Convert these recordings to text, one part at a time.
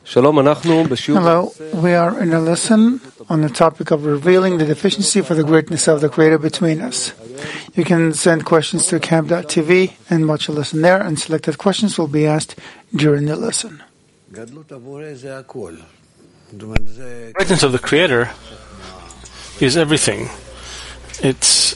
Hello, we are in a lesson on the topic of revealing the deficiency for the greatness of the Creator between us. You can send questions to camp.tv and watch a lesson there, and selected questions will be asked during the lesson. The greatness of the Creator is everything. It's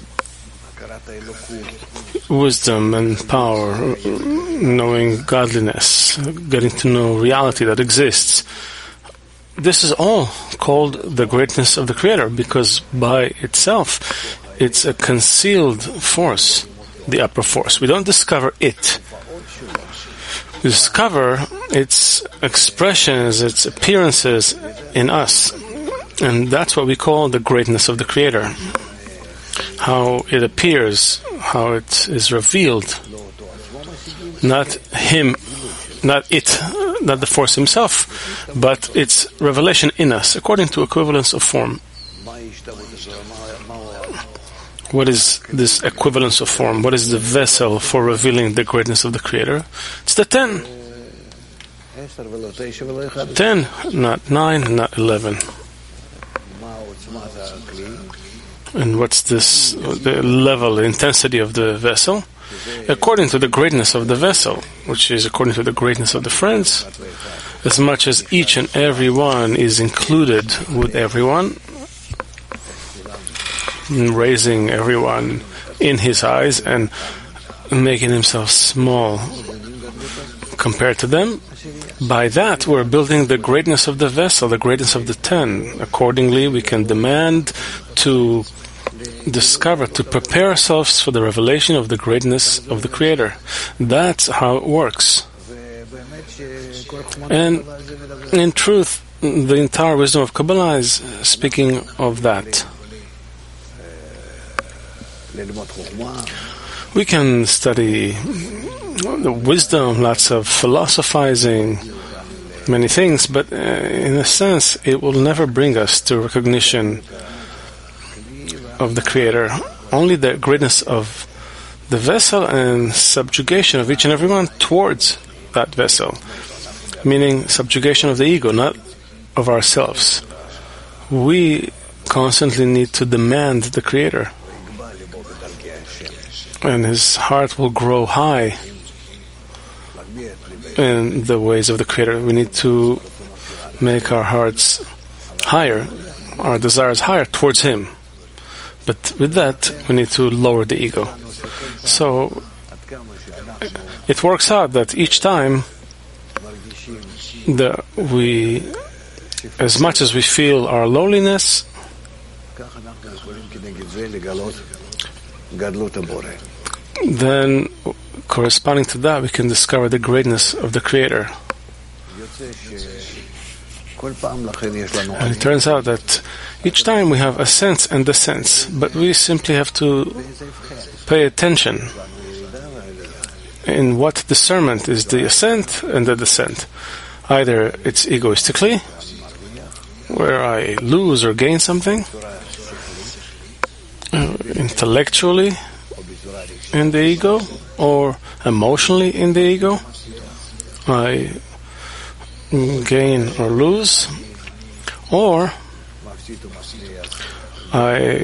wisdom and power, knowing godliness, getting to know reality that exists. This is all called the greatness of the Creator because by itself it's a concealed force, the upper force. We don't discover it. We discover its expressions, its appearances in us. And that's what we call the greatness of the Creator. How it appears, how it is revealed. Not him, not it, not the force himself, but its revelation in us, according to equivalence of form. What is this equivalence of form? What is the vessel for revealing the greatness of the Creator? It's the 10. 10, not 9, not 11. And what's this, the level, the intensity of the vessel? According to the greatness of the vessel, which is according to the greatness of the friends, as much as each and every one is included with everyone, raising everyone in his eyes and making himself small compared to them. By that, we're building the greatness of the vessel, the greatness of the 10. Accordingly, we can demand to discover, to prepare ourselves for the revelation of the greatness of the Creator. That's how it works. And in truth, the entire wisdom of Kabbalah is speaking of that. We can study the wisdom, lots of philosophizing, many things, but in a sense, it will never bring us to recognition of the Creator. Only the greatness of the vessel and subjugation of each and every one towards that vessel, meaning subjugation of the ego, not of ourselves. We constantly need to demand the Creator, and his heart will grow high in the ways of the Creator. We need to make our hearts higher, our desires higher towards him. But with that, we need to lower the ego. So it works out that each time as much as we feel our lowliness, then corresponding to that, we can discover the greatness of the Creator. And it turns out that each time we have a sense and the sense, but we simply have to pay attention in what discernment is the ascent and the descent. Either it's egoistically, where I lose or gain something, intellectually in the ego, or emotionally in the ego, I gain or lose, or I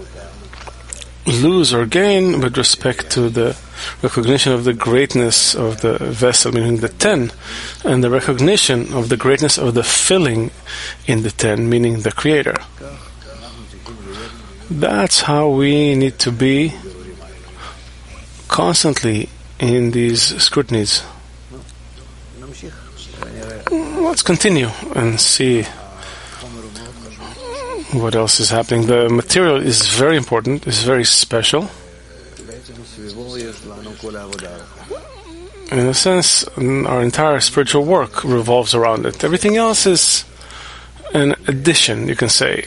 lose or gain with respect to the recognition of the greatness of the vessel, meaning the 10, and the recognition of the greatness of the filling in the 10, meaning the Creator. That's how we need to be constantly in these scrutinies. Let's continue and see what else is happening. The material is very important, is very special. In a sense, our entire spiritual work revolves around it. Everything else is an addition, you can say,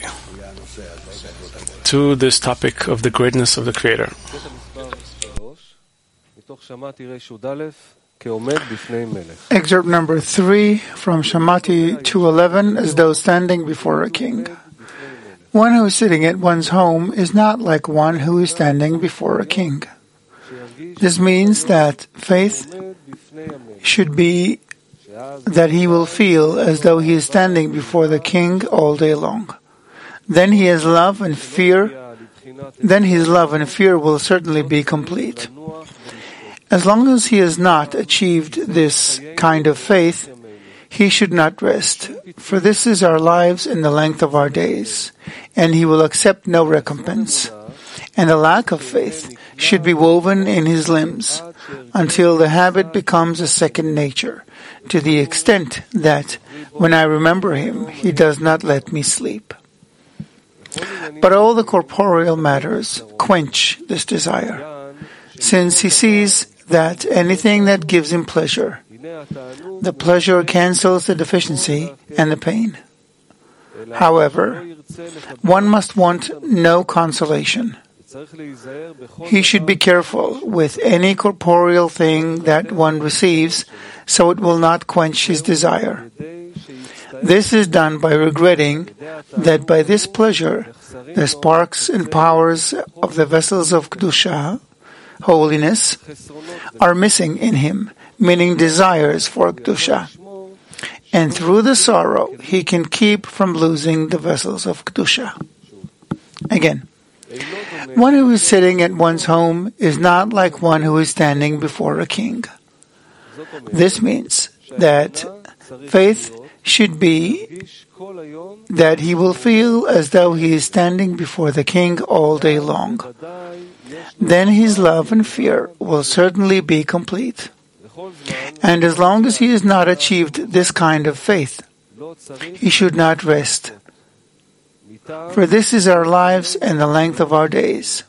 to this topic of the greatness of the Creator. Excerpt number 3 from Shamati 2:11, as though standing before a king. One who is sitting at one's home is not like one who is standing before a king. This means that faith should be that he will feel as though he is standing before the king all day long. Then his love and fear will certainly be complete. As long as he has not achieved this kind of faith, he should not rest, for this is our lives and the length of our days, and he will accept no recompense. And a lack of faith should be woven in his limbs until the habit becomes a second nature, to the extent that when I remember him, he does not let me sleep. But all the corporeal matters quench this desire, since he sees that anything that gives him pleasure, the pleasure cancels the deficiency and the pain. However, one must want no consolation. He should be careful with any corporeal thing that one receives, so it will not quench his desire. This is done by regretting that by this pleasure, the sparks and powers of the vessels of Kedusha, holiness, are missing in him, meaning desires for Kedusha. And through the sorrow, he can keep from losing the vessels of Kedusha. Again, one who is sitting at one's home is not like one who is standing before a king. This means that faith should be that he will feel as though he is standing before the king all day long. Then his love and fear will certainly be complete. And as long as he has not achieved this kind of faith, he should not rest, for this is our lives and the length of our days.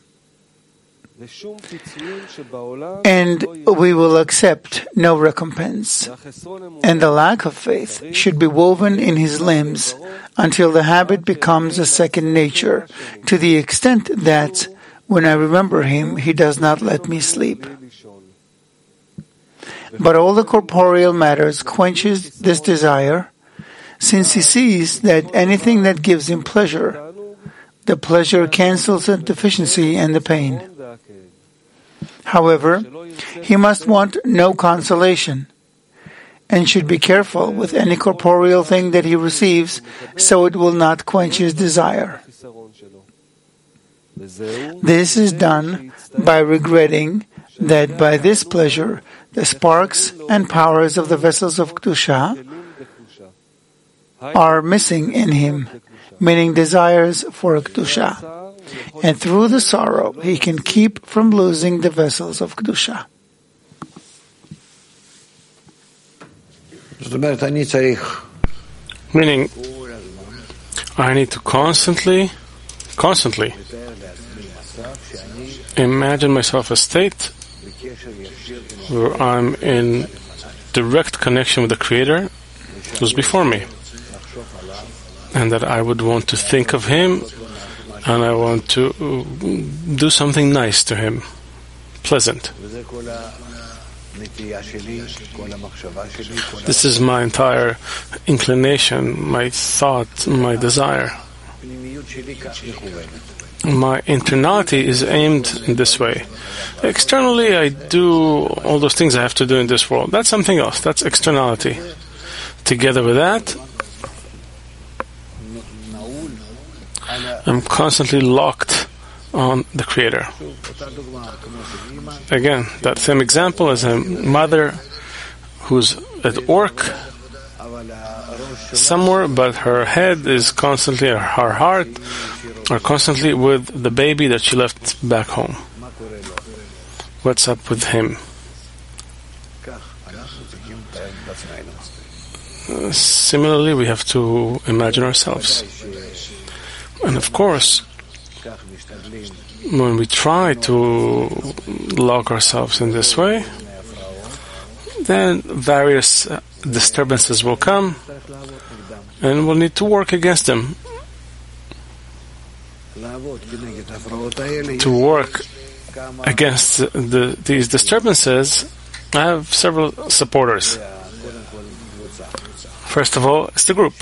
And we will accept no recompense. And the lack of faith should be woven in his limbs until the habit becomes a second nature, to the extent that when I remember him, he does not let me sleep. But all the corporeal matters quenches this desire, since he sees that anything that gives him pleasure, the pleasure cancels the deficiency and the pain. However, he must want no consolation, and should be careful with any corporeal thing that he receives, so it will not quench his desire. This is done by regretting that by this pleasure, the sparks and powers of the vessels of Kedusha are missing in him, meaning desires for Kedusha. And through the sorrow, he can keep from losing the vessels of Kedusha. Meaning, I need to constantly imagine myself a state where I'm in direct connection with the Creator who's before me, and that I would want to think of Him, and I want to do something nice to Him, pleasant. This is my entire inclination, my thought, my desire. My internality is aimed in this way. Externally, I do all those things I have to do in this world. That's something else. That's externality. Together with that, I'm constantly locked on the Creator. Again, that same example as a mother who's at work somewhere, but her head is constantly, her heart are constantly with the baby that she left back home. What's up with him? Similarly, we have to imagine ourselves. And of course, when we try to lock ourselves in this way, then various disturbances will come, and we'll need to work against them. To work against these disturbances, I have several supporters. First of all, it's the group.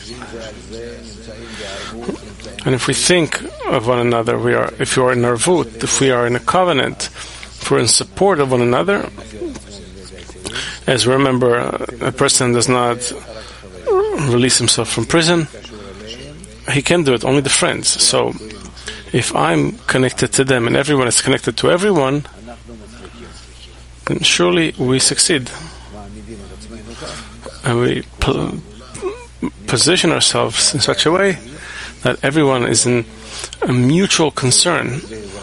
And if we think of one another, if we are in arvut, if we are in a covenant, if we're in support of one another, As we remember, a person does not release himself from prison. He can do it, only the friends. So if I'm connected to them and everyone is connected to everyone, then surely we succeed. And we position ourselves in such a way that everyone is in a mutual concern,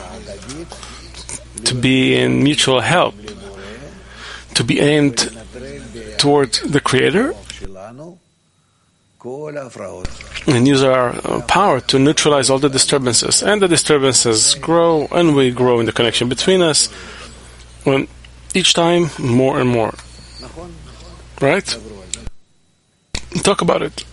to be in mutual help, to be aimed toward the Creator, and use our power to neutralize all the disturbances. And the disturbances grow, and we grow in the connection between us, and each time more and more. Right? Talk about it.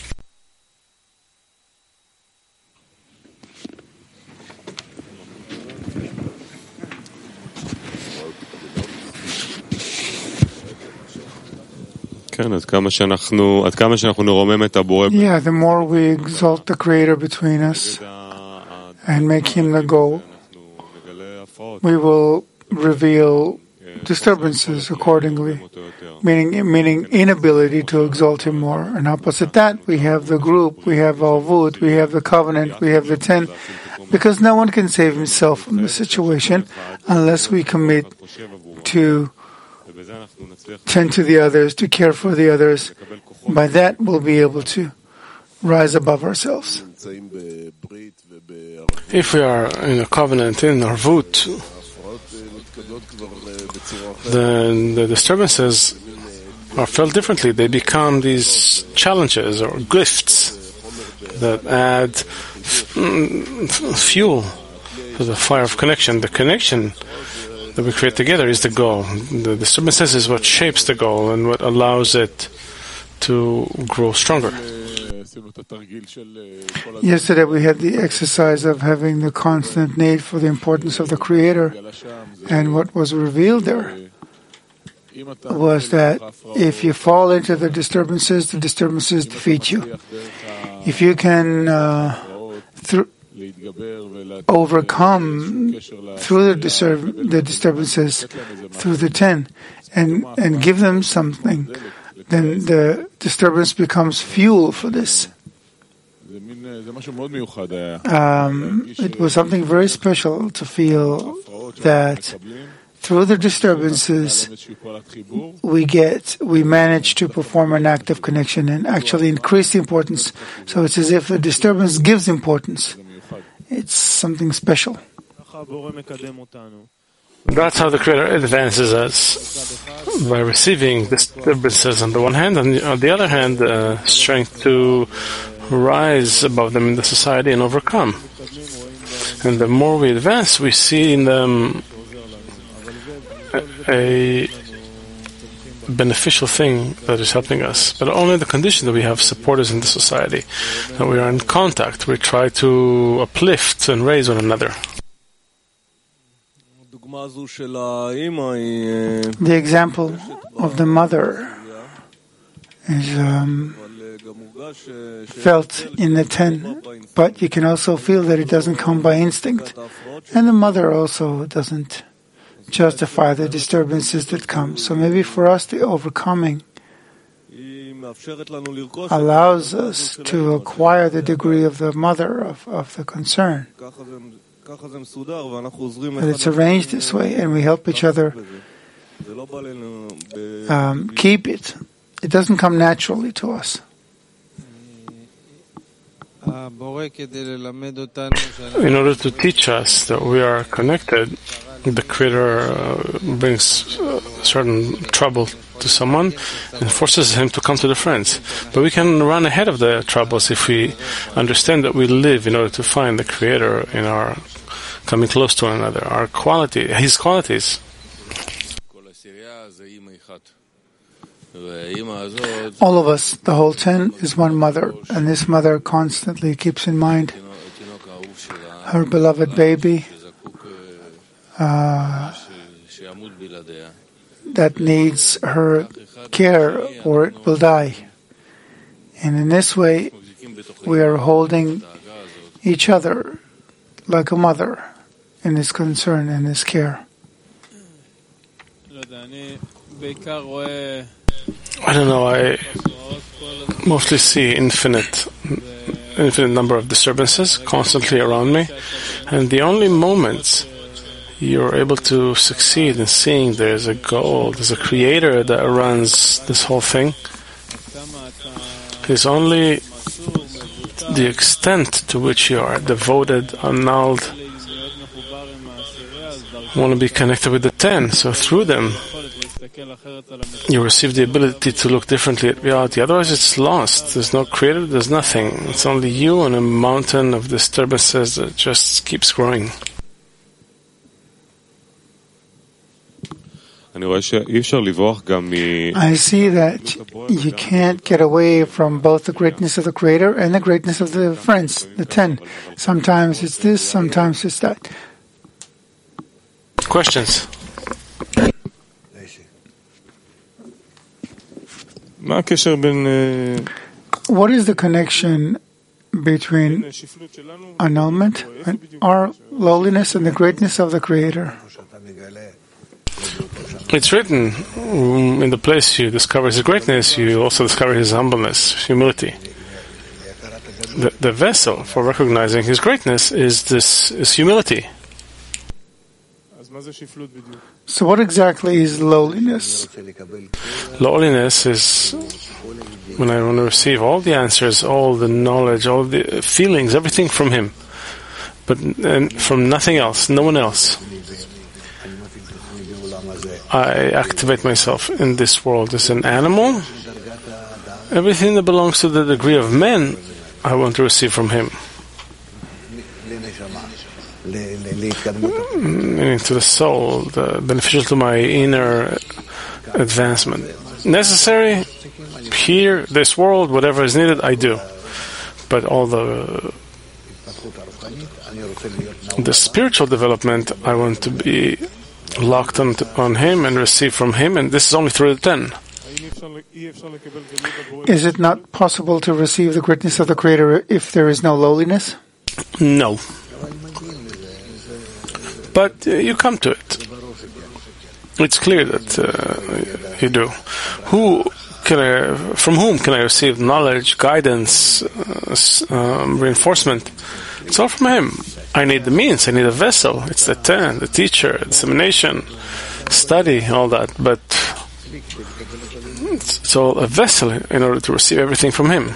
Yeah, the more we exalt the Creator between us and make Him the goal, we will reveal disturbances accordingly, meaning inability to exalt Him more. And opposite that, we have the group, we have Alvut, we have the covenant, we have the 10, because no one can save himself from the situation unless we commit to tend to the others, to care for the others. By that, we'll be able to rise above ourselves. If we are in a covenant, in Arvut, then the disturbances are felt differently. They become these challenges or gifts that add fuel to the fire of connection. The connection that we create together is the goal. The disturbances is what shapes the goal and what allows it to grow stronger. Yesterday we had the exercise of having the constant need for the importance of the Creator, and what was revealed there was that if you fall into the disturbances defeat you. If you can overcome through the disturbances, through the 10, and give them something, then the disturbance becomes fuel for this. It was something very special to feel that through the disturbances we manage to perform an act of connection and actually increase the importance. So it's as if a disturbance gives importance. It's something special. That's how the Creator advances us, by receiving disturbances on the one hand, and on the other hand, strength to rise above them in the society and overcome. And the more we advance, we see in them a beneficial thing that is helping us, but only the condition that we have supporters in the society, that we are in contact, we try to uplift and raise one another. The example of the mother is felt in the 10, but you can also feel that it doesn't come by instinct. And the mother also doesn't justify the disturbances that come. So maybe for us, the overcoming allows us to acquire the degree of the mother, of the concern. But it's arranged this way, and we help each other keep it. It doesn't come naturally to us. In order to teach us that we are connected, the Creator brings certain trouble to someone and forces him to come to the friends. But we can run ahead of the troubles if we understand that we live in order to find the Creator in our coming close to one another, our quality, His qualities. All of us, the whole 10, is one mother, and this mother constantly keeps in mind her beloved baby that needs her care or it will die. And in this way, we are holding each other like a mother in this concern and this care. I don't know, I mostly see infinite number of disturbances constantly around me, and the only moments you're able to succeed in seeing there's a goal, there's a creator that runs this whole thing, is only the extent to which you are devoted, annulled, want to be connected with the 10. So through them, you receive the ability to look differently at reality. Otherwise, it's lost. There's no creator, there's nothing. It's only you and a mountain of disturbances that just keeps growing. I see that you can't get away from both the greatness of the Creator and the greatness of the friends, the 10. Sometimes it's this, sometimes it's that. Questions? What is the connection between annulment and our lowliness and the greatness of the Creator? It's written, in the place you discover His greatness, you also discover His humbleness, humility. The vessel for recognizing His greatness is humility. So what exactly is lowliness? Lowliness is when I want to receive all the answers, all the knowledge, all the feelings, everything from Him, and from nothing else, no one else. I activate myself in this world as an animal. Everything that belongs to the degree of men, I want to receive from Him. Meaning to the soul, beneficial to my inner advancement. Necessary, here, this world, whatever is needed, I do. But all the spiritual development, I want to be locked on Him and receive from Him, and this is only through the 10. Is it not possible to receive the greatness of the Creator if there is no lowliness? No. But you come to it. It's clear that you do. From whom can I receive knowledge, guidance, reinforcement? It's all from Him. I need the means, I need a vessel. It's the 10, the teacher, dissemination, study, all that. But it's all a vessel in order to receive everything from Him.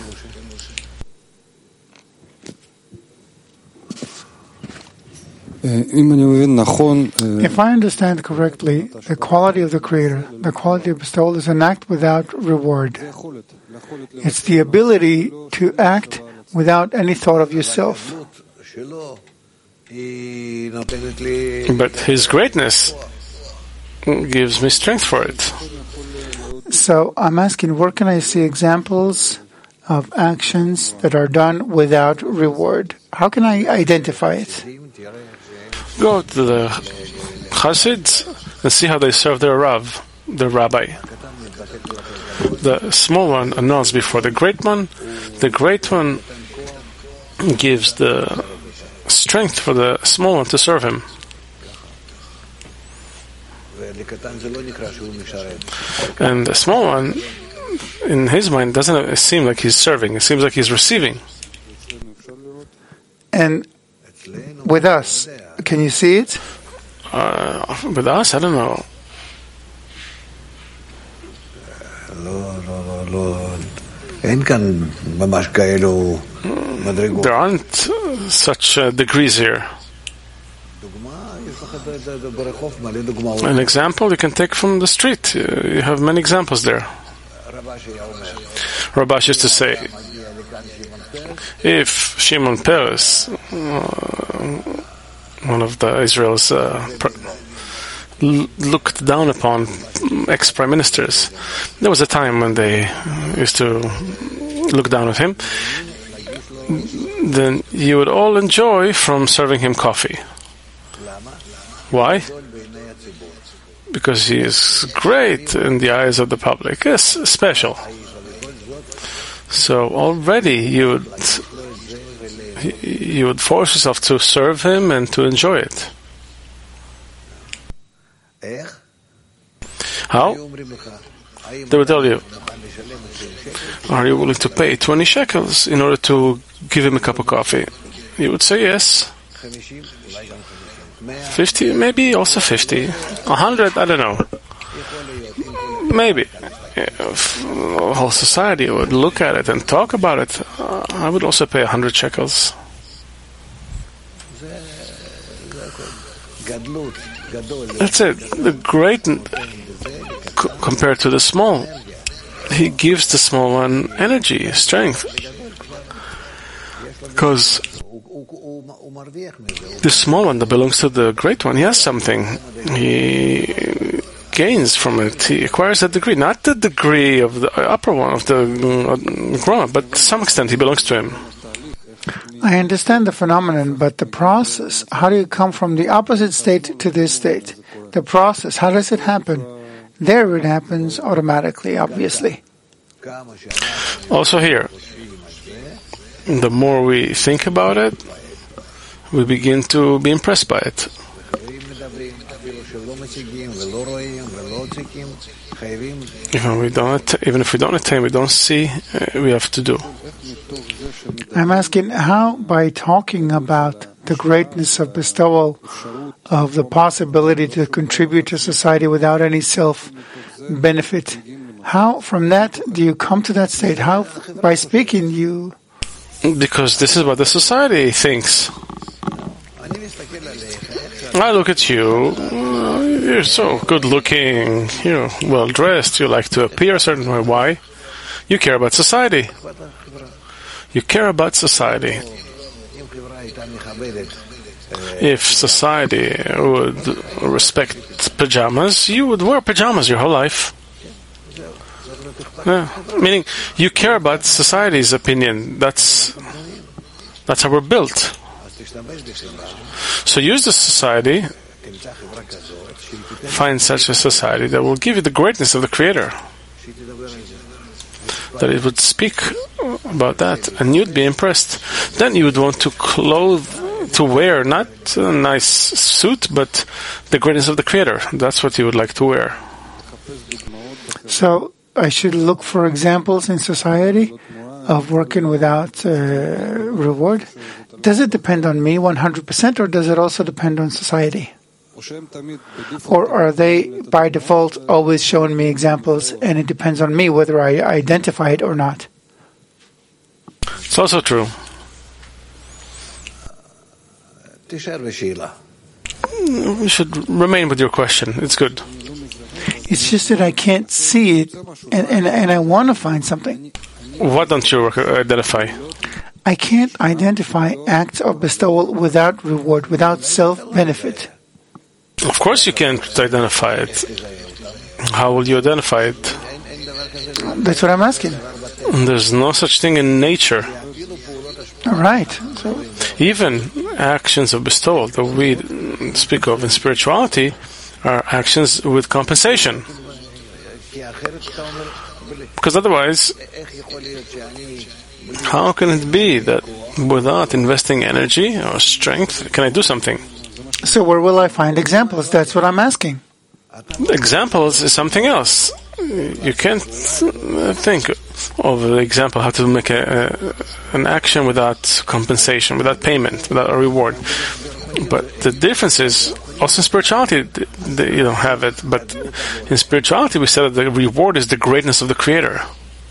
If I understand correctly, the quality of the Creator, the quality of bestowal is an act without reward. It's the ability to act without any thought of yourself. But His greatness gives me strength for it. So I'm asking, where can I see examples of actions that are done without reward? How can I identify it? Go to the Hasids and see how they serve their Rav, their rabbi. The small one announces before the great one. The great one gives the strength for the small one to serve him. And the small one, in his mind, doesn't seem like he's serving. It seems like he's receiving. And with us, can you see it? With us, I don't know. There aren't such degrees here. An example you can take from the street. You have many examples there. Rabash used to say, if Shimon Peres, one of the Israel's looked down upon ex-prime ministers, there was a time when they used to look down at him, then you would all enjoy from serving him coffee. Why? Because he is great in the eyes of the public. Yes, special. So already you would force yourself to serve him and to enjoy it. How? They will tell you, are you willing to pay 20 shekels in order to give him a cup of coffee? You would say yes. 50, maybe also 50. 100, I don't know. Maybe. If the whole society would look at it and talk about it, I would also pay 100 shekels. That's it. The great compared to the small. He gives the small one energy, strength. Because the small one that belongs to the great one, he has something. He gains from it. He acquires a degree, not the degree of the upper one, of the grown, but to some extent he belongs to him. I understand the phenomenon, but the process, how do you come from the opposite state to this state? The process, how does it happen? There it happens automatically, obviously. Also here, the more we think about it, we begin to be impressed by it. Even if we don't attain, we don't see, we have to do. I'm asking how, by talking about the greatness of bestowal, of the possibility to contribute to society without any self-benefit, how from that do you come to that state? How, by speaking, you... Because this is what the society thinks. I look at you, you're so good looking, you're well dressed, you like to appear a certain way. Why? You care about society. You care about society. If society would respect pajamas, you would wear pajamas your whole life. Yeah. Meaning, you care about society's opinion. That's how we're built. So use the society, find such a society that will give you the greatness of the Creator. That it would speak about that, and you'd be impressed. Then you would want to wear not a nice suit, but the greatness of the Creator. That's what you would like to wear. So I should look for examples in society of working without reward. Does it depend on me 100%, or does it also depend on society? Or are they, by default, always showing me examples, and it depends on me whether I identify it or not? It's also true. You should remain with your question. It's good. It's just that I can't see it, and I want to find something. What don't you identify? I can't identify acts of bestowal without reward, without self-benefit. Of course you can't identify it. How will you identify it? That's what I'm asking. There's no such thing in nature. All right. So, even actions of bestowal that we speak of in spirituality are actions with compensation. Because otherwise, how can it be that without investing energy or strength, can I do something? So where will I find examples? That's what I'm asking. Examples is something else. You can't think of the example how to make an action without compensation, without payment, without a reward. But the difference is, also in spirituality, you don't have it. But in spirituality, we said that the reward is the greatness of the Creator.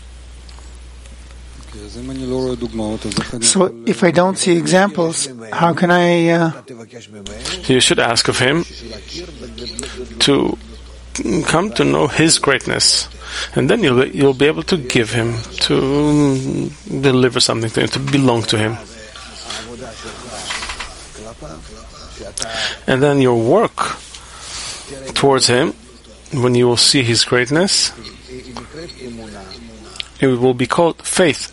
So if I don't see examples, how can I... You should ask of him to come to know his greatness. And then you'll be able to give him, to deliver something to him, to belong to him. And then your work towards him, when you will see his greatness, it will be called faith.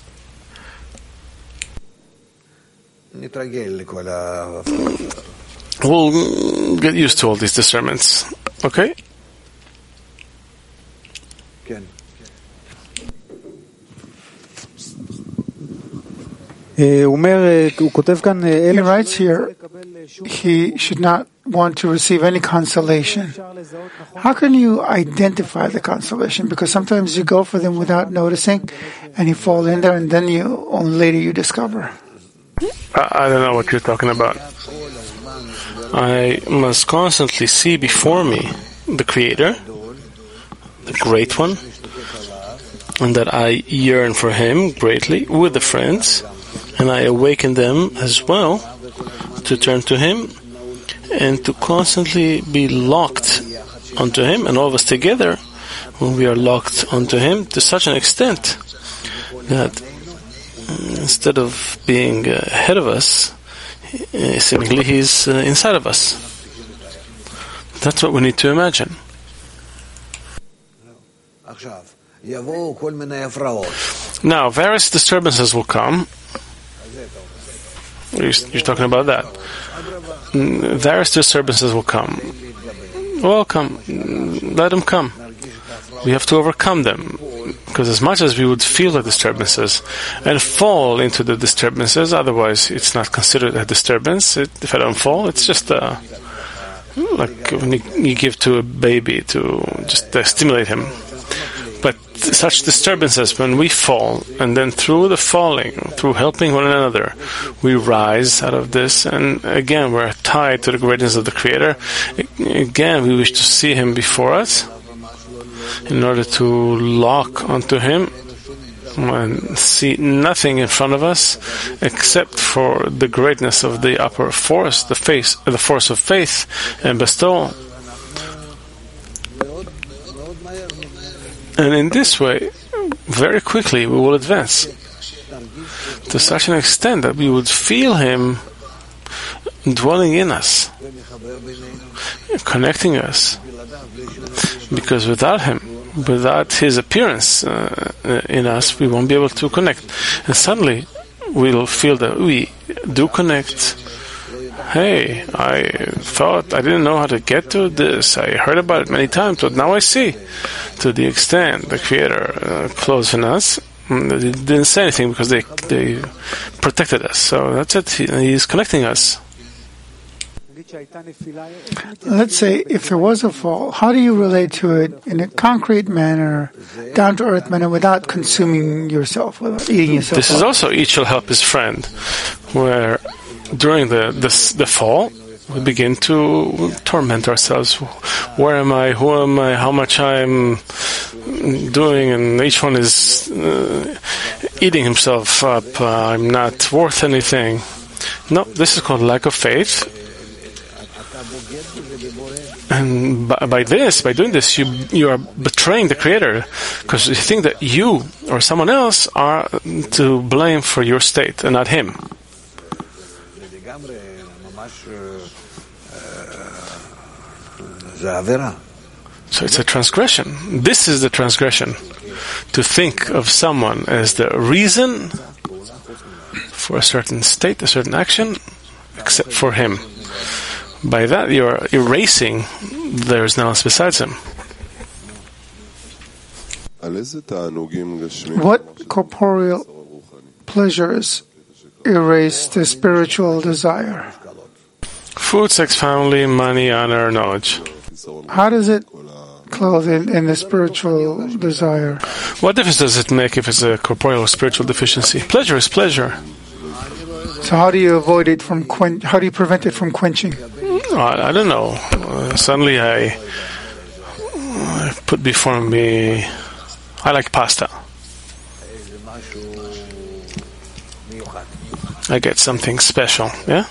We'll get used to all these discernments. Okay? He writes here he should not want to receive any consolation. How can you identify the consolation? Because sometimes you go for them without noticing, and you fall in there, and then only later you discover. I don't know what you're talking about. I must constantly see before me the Creator, the Great One, and that I yearn for Him greatly with the friends, and I awaken them as well to turn to Him and to constantly be locked onto Him, and all of us together, when we are locked onto Him to such an extent that instead of being ahead of us, seemingly He's inside of us. That's what we need to imagine. Now, various disturbances will come. You're talking about that. Various disturbances will come. Welcome. Let them come. We have to overcome them. Because as much as we would feel the disturbances and fall into the disturbances, otherwise it's not considered a disturbance. If I don't fall, it's just like when you give to a baby to just stimulate him. But such disturbances, when we fall, and then through the falling, through helping one another, we rise out of this, and again we're tied to the greatness of the Creator. Again, we wish to see Him before us, in order to lock onto Him and see nothing in front of us except for the greatness of the upper force, the force of faith and bestowal. And in this way, very quickly we will advance to such an extent that we would feel Him dwelling in us, connecting us. Because without Him, without His appearance in us, we won't be able to connect. And suddenly, we'll feel that we do connect. Hey, I thought I didn't know how to get to this. I heard about it many times, but now I see. To the extent the Creator closed in us, they didn't say anything because they protected us. So that's it. He's connecting us. Let's say if there was a fall, how do you relate to it in a concrete manner, down-to-earth manner, without consuming yourself, without eating yourself? This is also each shall help his friend, where during the fall, we begin to torment ourselves. Where am I? Who am I? How much I'm doing? And each one is eating himself up. I'm not worth anything. No, this is called lack of faith. And by doing this, you are betraying the Creator, because you think that you or someone else are to blame for your state and not Him. So it's a transgression. This is the transgression. To think of someone as the reason for a certain state, a certain action, except for Him. By that, you're erasing there's no else besides Him. What corporeal pleasures erase the spiritual desire? Food, sex, family, money, honor, knowledge. How does it clothe in the spiritual desire? What difference does it make if it's a corporeal or spiritual deficiency? Pleasure is pleasure. So how do you avoid it from how do you prevent it from quenching? I don't know. Suddenly I put before me, I like pasta. I get something special, yeah?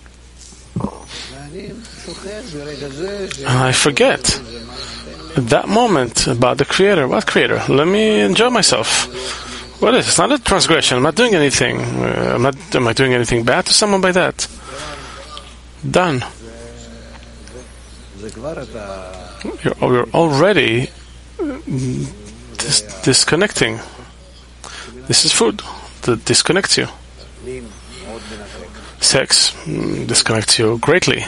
And I forget at that moment about the Creator. What Creator? Let me enjoy myself. What is it? It's not a transgression. I'm not doing anything. Am I doing anything bad to someone by that? Done. You're already disconnecting. This is food that disconnects you. Sex disconnects you greatly.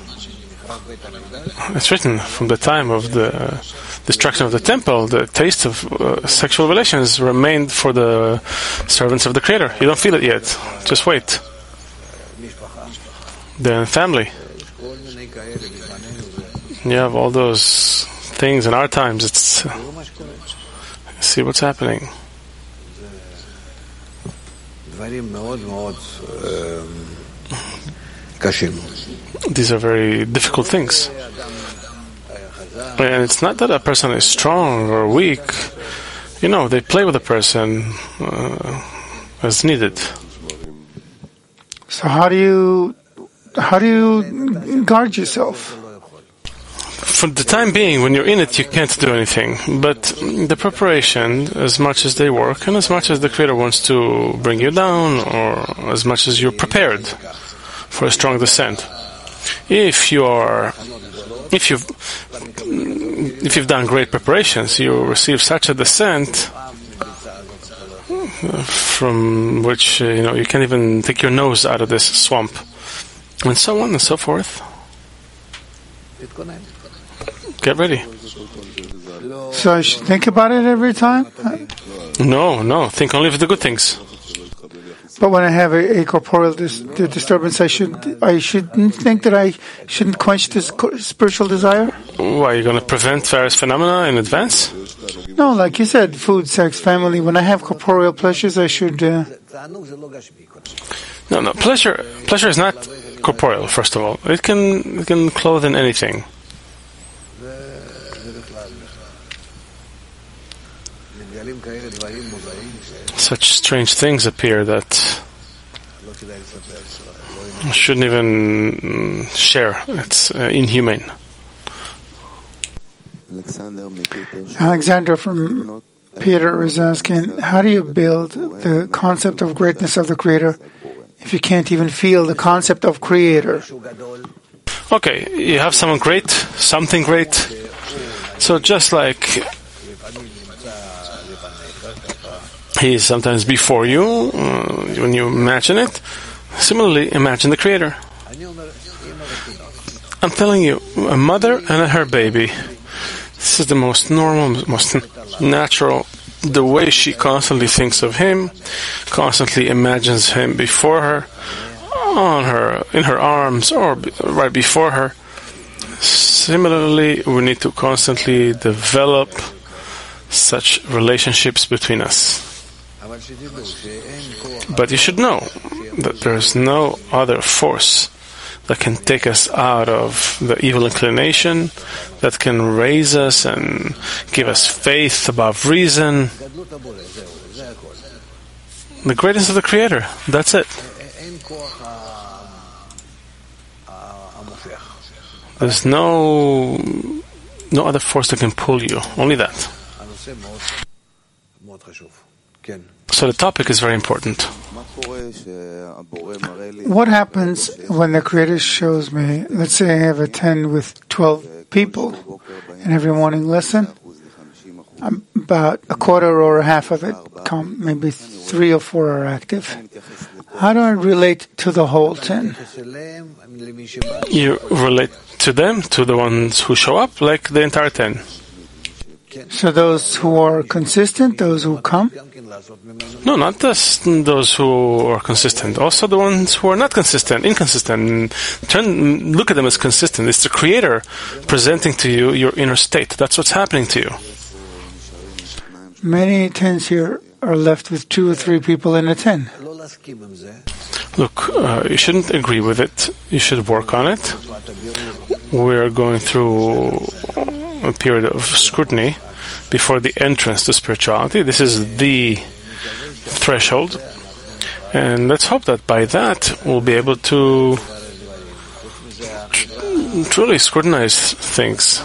It's written from the time of the destruction of the temple, the taste of sexual relations remained for the servants of the Creator. You don't feel it yet. Just wait. Then family. You have all those things in our times. It's see what's happening. These are very difficult things. And it's not that a person is strong or weak. They play with a person as needed. So how do you guard yourself? For the time being, when you're in it, you can't do anything. But the preparation, as much as they work, and as much as the Creator wants to bring you down, or as much as you're prepared for a strong descent, if you've done great preparations, you receive such a descent from which you can't even take your nose out of this swamp, and so on and so forth. Get ready. So I should think about it every time? No. Think only of the good things. But when I have a corporeal disturbance, I shouldn't think that I shouldn't quench this spiritual desire? Why, are you going to prevent various phenomena in advance? No, like you said, food, sex, family. When I have corporeal pleasures, I should... No. Pleasure is not corporeal, first of all. It can clothe in anything. Such strange things appear that I shouldn't even share. It's inhumane. Alexander from Peter is asking, how do you build the concept of greatness of the Creator if you can't even feel the concept of Creator? Okay, you have something great. So just like He is sometimes before you, when you imagine it, similarly imagine the Creator. I'm telling you, a mother and her baby, this is the most normal, most natural, the way she constantly thinks of Him, constantly imagines Him before her, in her arms, or right before her. Similarly, we need to constantly develop such relationships between us. But you should know that there is no other force that can take us out of the evil inclination, that can raise us and give us faith above reason. The greatness of the Creator, that's it. There's no other force that can pull you, only that. So the topic is very important. What happens when the Creator shows me, let's say I have a 10 with 12 people in every morning lesson, about a quarter or a half of it come, maybe 3 or 4 are active. How do I relate to the whole 10? You relate to them, to the ones who show up, like the entire 10. So those who are consistent, those who come? No, not just those who are consistent. Also the ones who are not consistent, inconsistent. Look at them as consistent. It's the Creator presenting to you your inner state. That's what's happening to you. Many 10s here are left with 2 or 3 people in a 10. Look, you shouldn't agree with it. You should work on it. We're going through a period of scrutiny before the entrance to spirituality. This is the threshold. And let's hope that by that we'll be able to truly scrutinize things.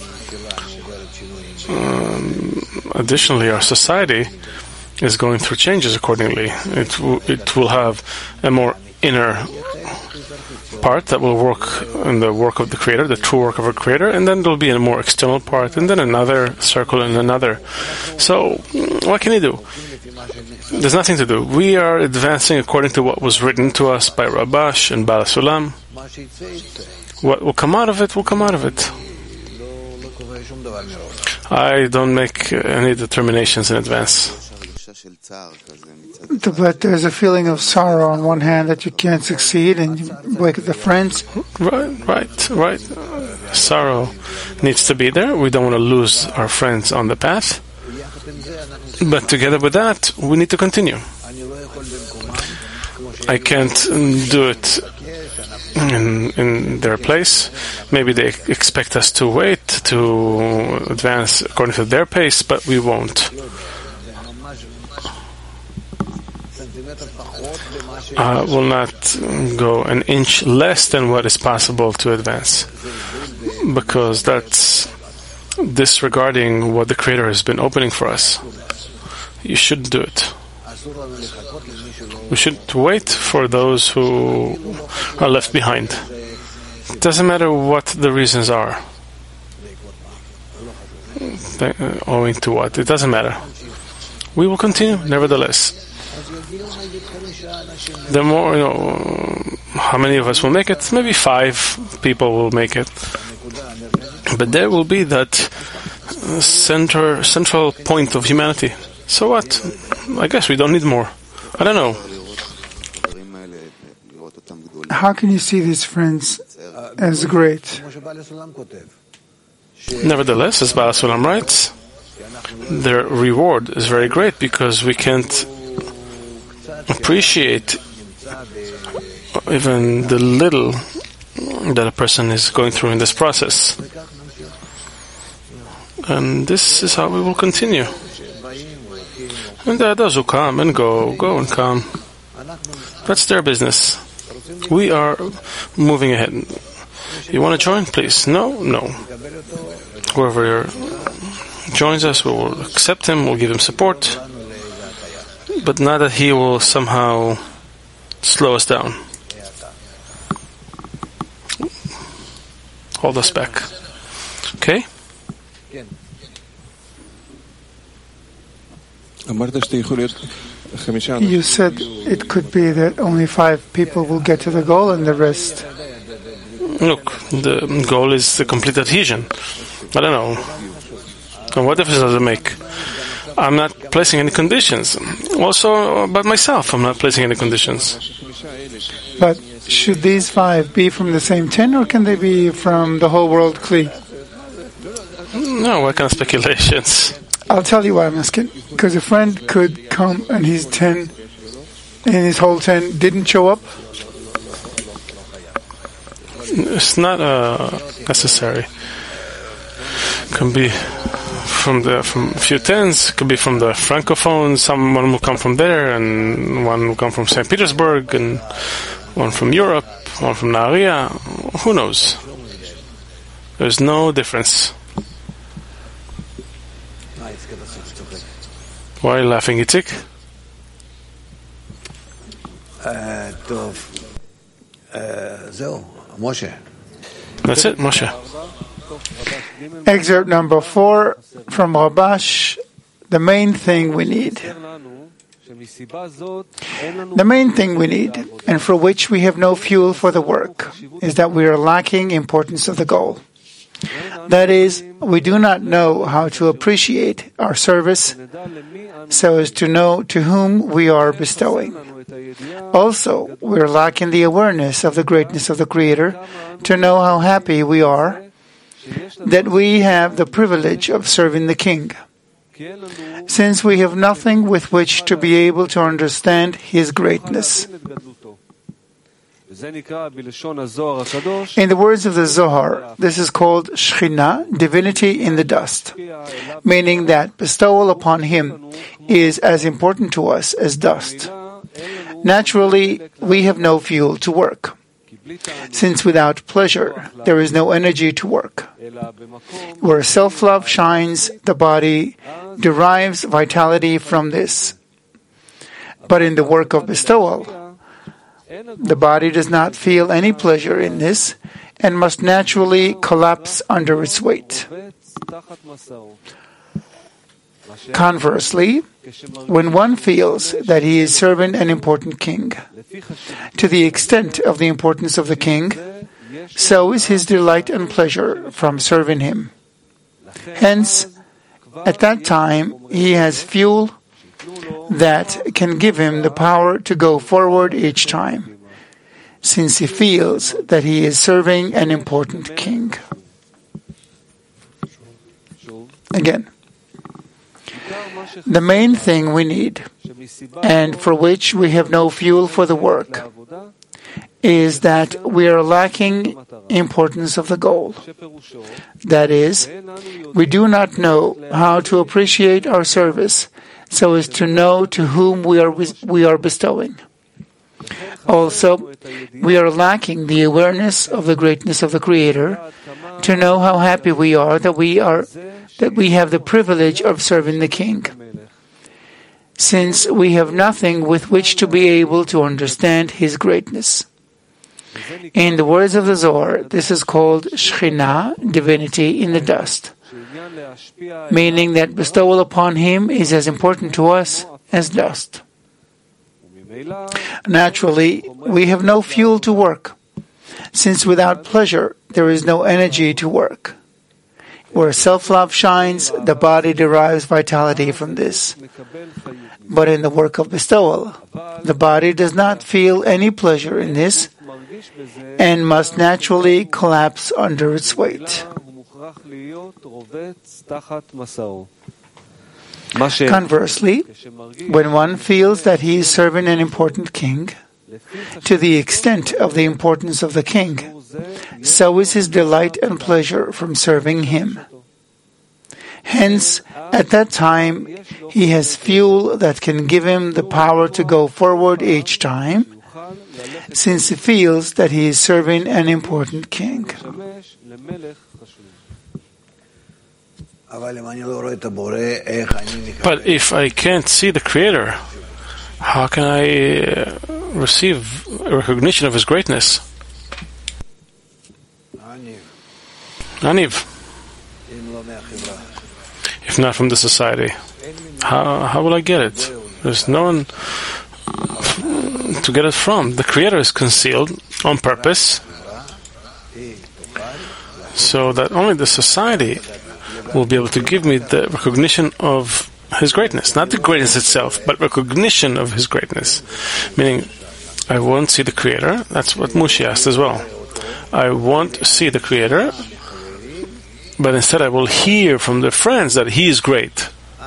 Additionally, our society is going through changes accordingly. It will have a more inner part that will work in the work of the Creator, the true work of our Creator, and then there'll be a more external part, and then another circle and another. So, what can you do? There's nothing to do. We are advancing according to what was written to us by Rabash and Baal Sulam. What will come out of it will come out of it. I don't make any determinations in advance. But there's a feeling of sorrow on one hand that you can't succeed and you wake up the friends. Right. Sorrow needs to be there. We don't want to lose our friends on the path. But together with that, we need to continue. I can't do it in their place. Maybe they expect us to wait, to advance according to their pace, but we won't. Will not go an inch less than what is possible to advance, because that's disregarding what the Creator has been opening for us. You shouldn't do it. We should wait for those who are left behind. It doesn't matter what the reasons are. Owing to what? It doesn't matter. We will continue, nevertheless. The more, how many of us will make it? Maybe 5 people will make it. But there will be that central point of humanity. So what? I guess we don't need more. I don't know. How can you see these friends as great? Nevertheless, as Baal Sulam writes, their reward is very great because we can't appreciate even the little that a person is going through in this process. And this is how we will continue. And those who come and go and come, that's their business. We are moving ahead. You want to join? Please. No. Whoever joins us, we will accept him, we'll give him support, but not that he will somehow slow us down, hold us back. Okay? You said it could be that only 5 people will get to the goal and the rest. Look, the goal is the complete adhesion. I don't know. And what difference does it make? I'm not placing any conditions. Also, about myself, I'm not placing any conditions. But should these 5 be from the same 10, or can they be from the whole world Kli? No, what kind of speculations? I'll tell you why I'm asking. Because a friend could come and his 10, and his whole 10 didn't show up. It's not necessary. Can be from a few tens. Could be from the Francophone. Someone will come from there, and one will come from St. Petersburg, and one from Europe, one from Nahariya. Who knows? There's no difference. Why are you laughing, Itzik? That's it, Moshe. Excerpt number 4 from Rabash. The main thing we need, and for which we have no fuel for the work, is that we are lacking importance of the goal. That is, we do not know how to appreciate our service so as to know to whom we are bestowing. Also, we are lacking the awareness of the greatness of the Creator to know how happy we are that we have the privilege of serving the King, since we have nothing with which to be able to understand His greatness. In the words of the Zohar, this is called Shekhinah, divinity in the dust, meaning that bestowal upon Him is as important to us as dust. Naturally, we have no fuel to work, since without pleasure, there is no energy to work. Where self-love shines, the body derives vitality from this. But in the work of bestowal, the body does not feel any pleasure in this and must naturally collapse under its weight. Conversely, when one feels that he is serving an important king, to the extent of the importance of the king, so is his delight and pleasure from serving him. Hence, at that time, he has fuel that can give him the power to go forward each time, since he feels that he is serving an important king. Again, the main thing we need, and for which we have no fuel for the work, is that we are lacking importance of the goal. That is, we do not know how to appreciate our service so as to know to whom we are bestowing. Also, we are lacking the awareness of the greatness of the Creator to know how happy we are that we have the privilege of serving the King, since we have nothing with which to be able to understand His greatness. In the words of the Zohar, this is called Shekhinah, divinity in the dust, meaning that bestowal upon Him is as important to us as dust. Naturally, we have no fuel to work, since without pleasure there is no energy to work. Where self-love shines, the body derives vitality from this. But in the work of bestowal, the body does not feel any pleasure in this and must naturally collapse under its weight. Conversely, when one feels that he is serving an important king, to the extent of the importance of the king, so is his delight and pleasure from serving him. Hence, at that time, he has fuel that can give him the power to go forward each time, since he feels that he is serving an important king. But if I can't see the Creator, how can I receive a recognition of His greatness? Aniv. If not from the society, how will I get it? There's no one to get it from. The Creator is concealed on purpose, so that only the society will be able to give me the recognition of His greatness. Not the greatness itself, but recognition of His greatness. Meaning, I won't see the Creator. That's what Mushi asked as well. I won't see the Creator, but instead I will hear from the friends that He is great.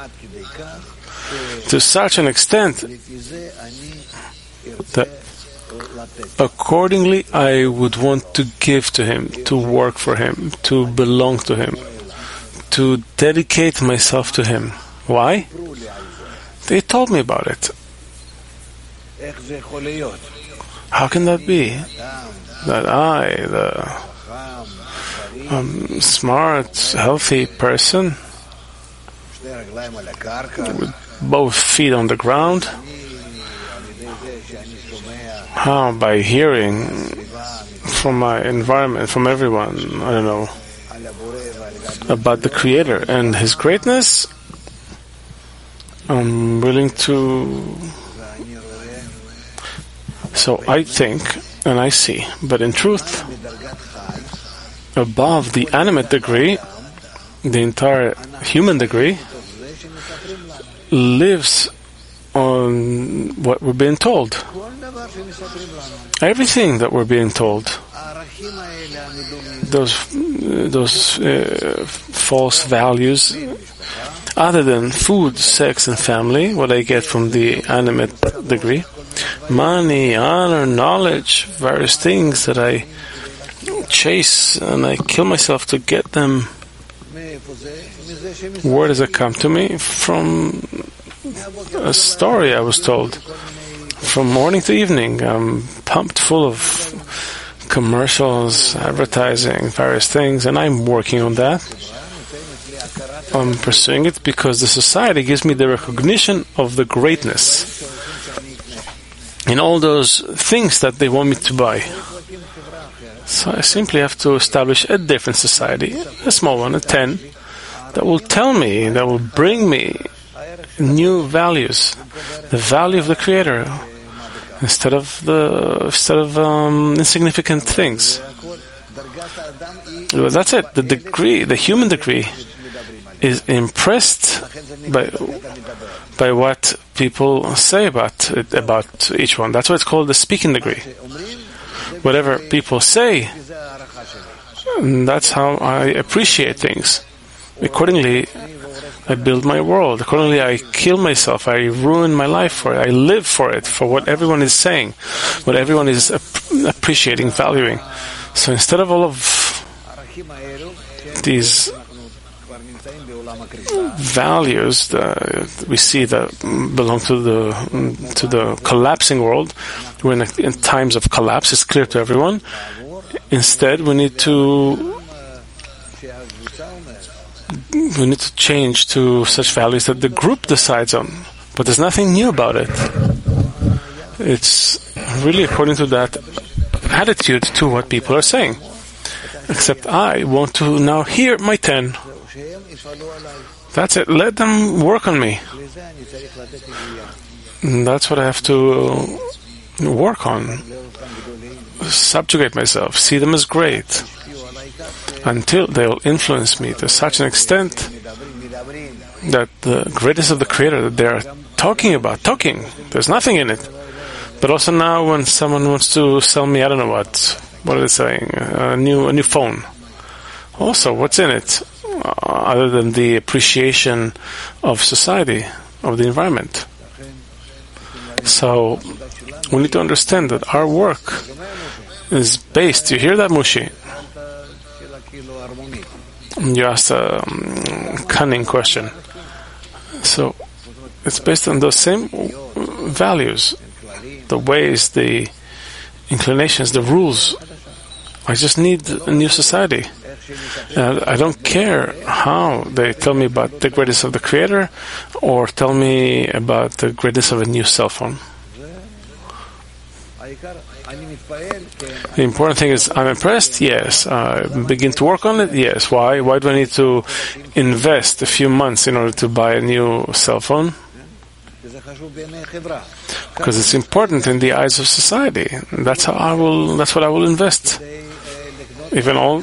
To such an extent that accordingly I would want to give to Him, to work for Him, to belong to Him, to dedicate myself to Him. Why? They told me about it. How can that be? That I, the smart, healthy person, with both feet on the ground, how? By hearing from my environment, from everyone, I don't know, about the Creator and His greatness, I'm willing to. So I think and I see, but in truth, above the animate degree, the entire human degree lives on what we're being told. Everything that we're being told. Those false values, other than food, sex, and family, what I get from the animate degree, money, honor, knowledge, various things that I chase and I kill myself to get them. Where does it come to me? From a story I was told. From morning to evening, I'm pumped full of commercials, advertising, various things, and I'm working on that. I'm pursuing it because the society gives me the recognition of the greatness in all those things that they want me to buy. So I simply have to establish a different society, a small one, a 10, that will tell me, that will bring me new values, the value of the Creator, instead of insignificant things. Well, that's it. The degree, the human degree, is impressed by what people say about each one. That's why it's called the speaking degree. Whatever people say, that's how I appreciate things. Accordingly, I build my world. Accordingly, I kill myself. I ruin my life for it. I live for it, for what everyone is saying, what everyone is appreciating, valuing. So instead of all of these values that we see that belong to the collapsing world, we're in times of collapse. It's clear to everyone. Instead, we need to change to such values that the group decides on. But there's nothing new about it. It's really according to that attitude to what people are saying. Except I want to now hear my 10. That's it. Let them work on me. And that's what I have to work on. Subjugate myself. See them as great. Until they'll influence me to such an extent that the greatness of the Creator that they're talking, there's nothing in it. But also now when someone wants to sell me, I don't know what are they saying? A new phone. Also, what's in it? Other than the appreciation of society, of the environment. So, we need to understand that our work is based, you hear that, Mushi? You asked a cunning question. So, it's based on those same values, the ways, the inclinations, the rules. I just need a new society. I don't care how they tell me about the greatness of the Creator or tell me about the greatness of a new cell phone. The important thing is, I'm impressed? Yes. Begin to work on it? Yes. Why? Why do I need to invest a few months in order to buy a new cell phone? Because it's important in the eyes of society. That's what I will invest. Even all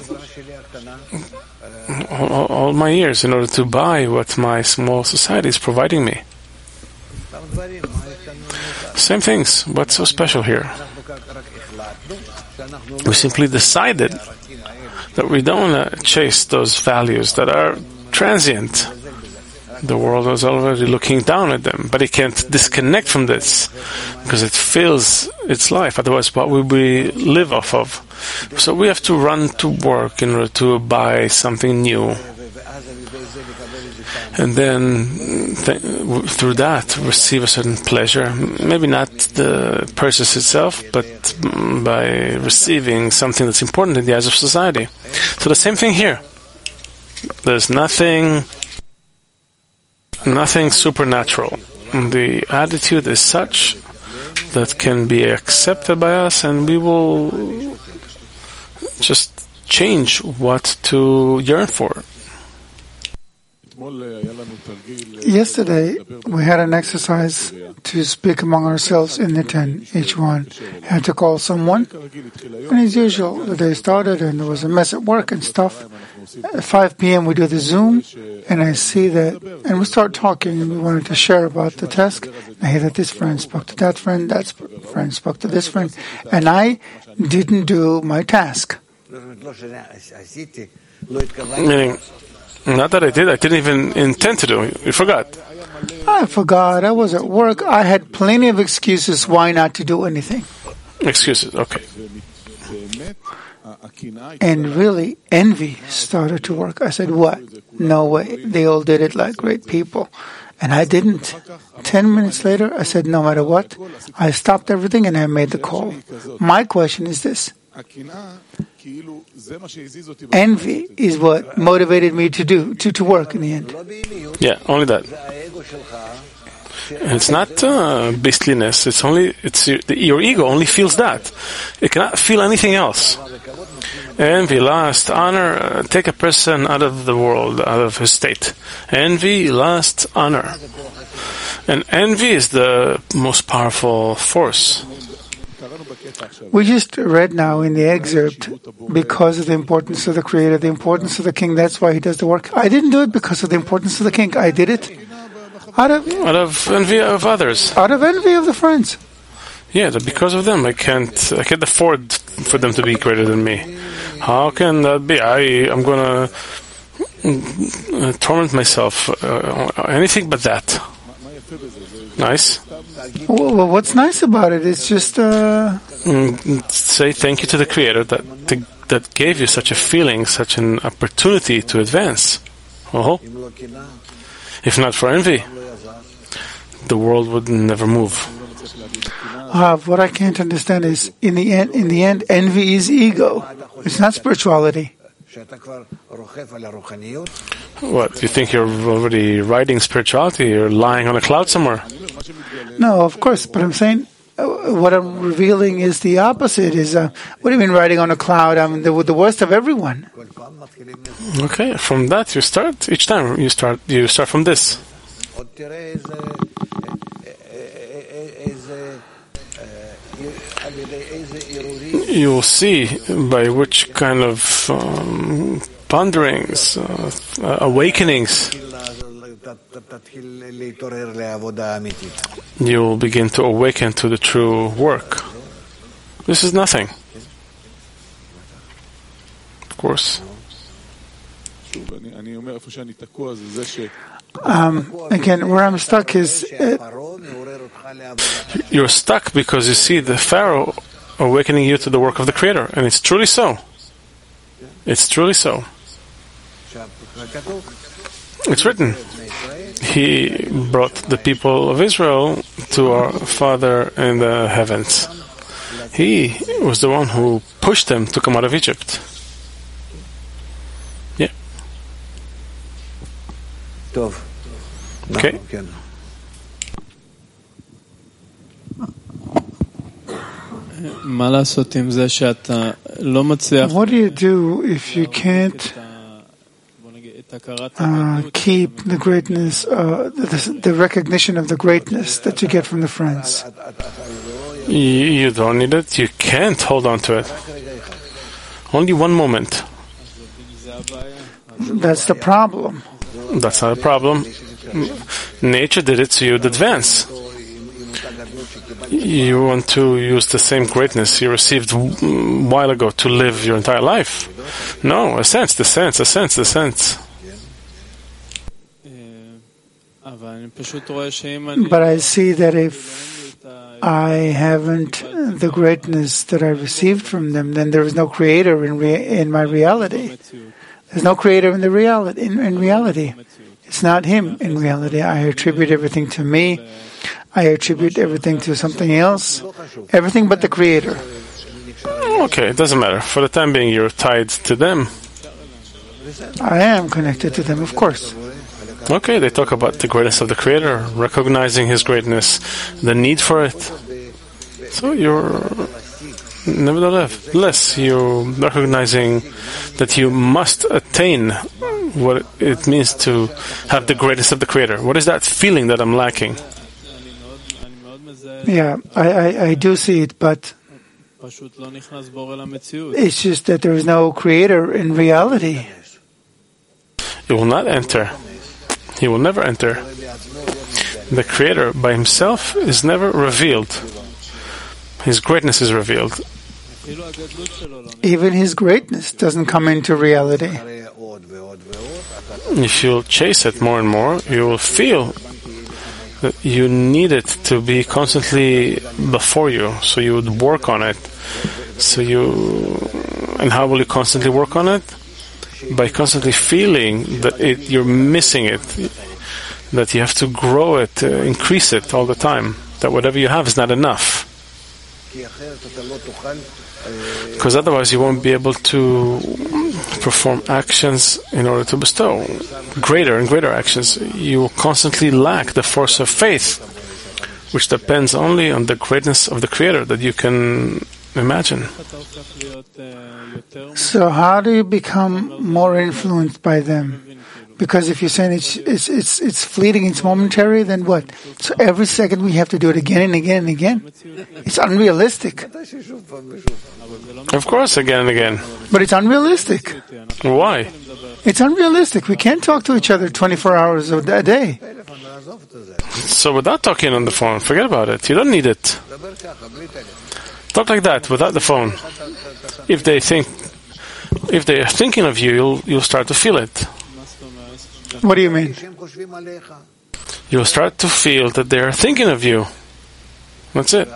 my years in order to buy what my small society is providing me. Same things. What's so special here? We simply decided that we don't want to chase those values that are transient. The world is already looking down at them, but it can't disconnect from this because it fills its life. Otherwise, what will we live off of? So we have to run to work in order to buy something new. And then through that receive a certain pleasure, maybe not the purchase itself, but by receiving something that's important in the eyes of society. So the same thing here. There's nothing supernatural. The attitude is such that can be accepted by us, and we will just change what to yearn for. Yesterday, we had an exercise to speak among ourselves in the 10. Each one had to call someone. And as usual, the day started and there was a mess at work and stuff. At 5 p.m. we do the Zoom, and I see that, and we start talking, and we wanted to share about the task. I hear that this friend spoke to that friend spoke to this friend, and I didn't do my task. Meaning, not that I didn't even intend to do it. You forgot. I forgot. I was at work. I had plenty of excuses why not to do anything. Excuses, okay. And really, envy started to work. I said, what? No way. They all did it like great people. And I didn't. 10 minutes later, I said, no matter what, I stopped everything and I made the call. My question is this. Envy is what motivated me to work in the end. Yeah, only that. And it's not beastliness. It's your ego only feels that. It cannot feel anything else. Envy, lust, honor, take a person out of the world, out of his state. Envy, lust, honor. And envy is the most powerful force. We just read now in the excerpt, because of the importance of the Creator, the importance of the King, that's why he does the work. I didn't do it because of the importance of the King. I did it out of envy of others. Out of envy of the friends. Yeah, because of them, I can't afford for them to be greater than me. How can that be? I'm going to torment myself. Anything but that. Nice. Well, what's nice about it? It's just say thank you to the Creator that gave you such a feeling, such an opportunity to advance. If not for envy, the world would never move. What I can't understand is, in the end, envy is ego. It's not spirituality. What, you think you're already riding spirituality? You're lying on a cloud somewhere? No, of course, but I'm saying what I'm revealing is the opposite. What do you mean riding on a cloud? I'm the worst of everyone. Okay, from that you start. Each time you start from this. You'll see by which kind of ponderings, awakenings, you'll begin to awaken to the true work. This is nothing. Of course. Again, where I'm stuck is... You're stuck because you see the Pharaoh awakening you to the work of the Creator, and it's truly so. It's truly so. It's written. He brought the people of Israel to our Father in the heavens. He was the one who pushed them to come out of Egypt. Yeah. Okay. What do you do if you can't keep the greatness, the recognition of the greatness that you get from the friends? You don't need it. You can't hold on to it. Only one moment. That's the problem. That's not a problem. Nature did it so you'd advance. You want to use the same greatness you received a while ago to live your entire life. No, a sense. But I see that if I haven't the greatness that I received from them, then there is no creator in my reality. There's no creator in the reality. In reality, it's not him. In reality, I attribute everything to me. I attribute everything to something else. Everything but the Creator. Okay, it doesn't matter. For the time being, you're tied to them. I am connected to them, of course. Okay, they talk about the greatness of the Creator, recognizing His greatness, the need for it. So nevertheless, you're recognizing that you must attain what it means to have the greatness of the Creator. What is that feeling that I'm lacking? Yeah, I do see it, but it's just that there is no creator in reality. He will not enter. He will never enter. The Creator by himself is never revealed. His greatness is revealed. Even his greatness doesn't come into reality. If you'll chase it more and more, you will feel that you need it to be constantly before you, so you would work on it. And how will you constantly work on it? By constantly feeling that you're missing it, that you have to grow it, increase it all the time, that whatever you have is not enough. Because otherwise you won't be able to perform actions in order to bestow greater and greater actions. You will constantly lack the force of faith, which depends only on the greatness of the Creator that you can imagine. So how do you become more influenced by them? Because if you're saying it's fleeting, it's momentary, then what? So every second we have to do it again and again and again? It's unrealistic. Of course, again and again. But it's unrealistic. Why? It's unrealistic. We can't talk to each other 24 hours a day. So without talking on the phone, forget about it. You don't need it. Talk like that, without the phone. If they are thinking of you, you'll start to feel it. What do you mean? You'll start to feel that they are thinking of you. That's it.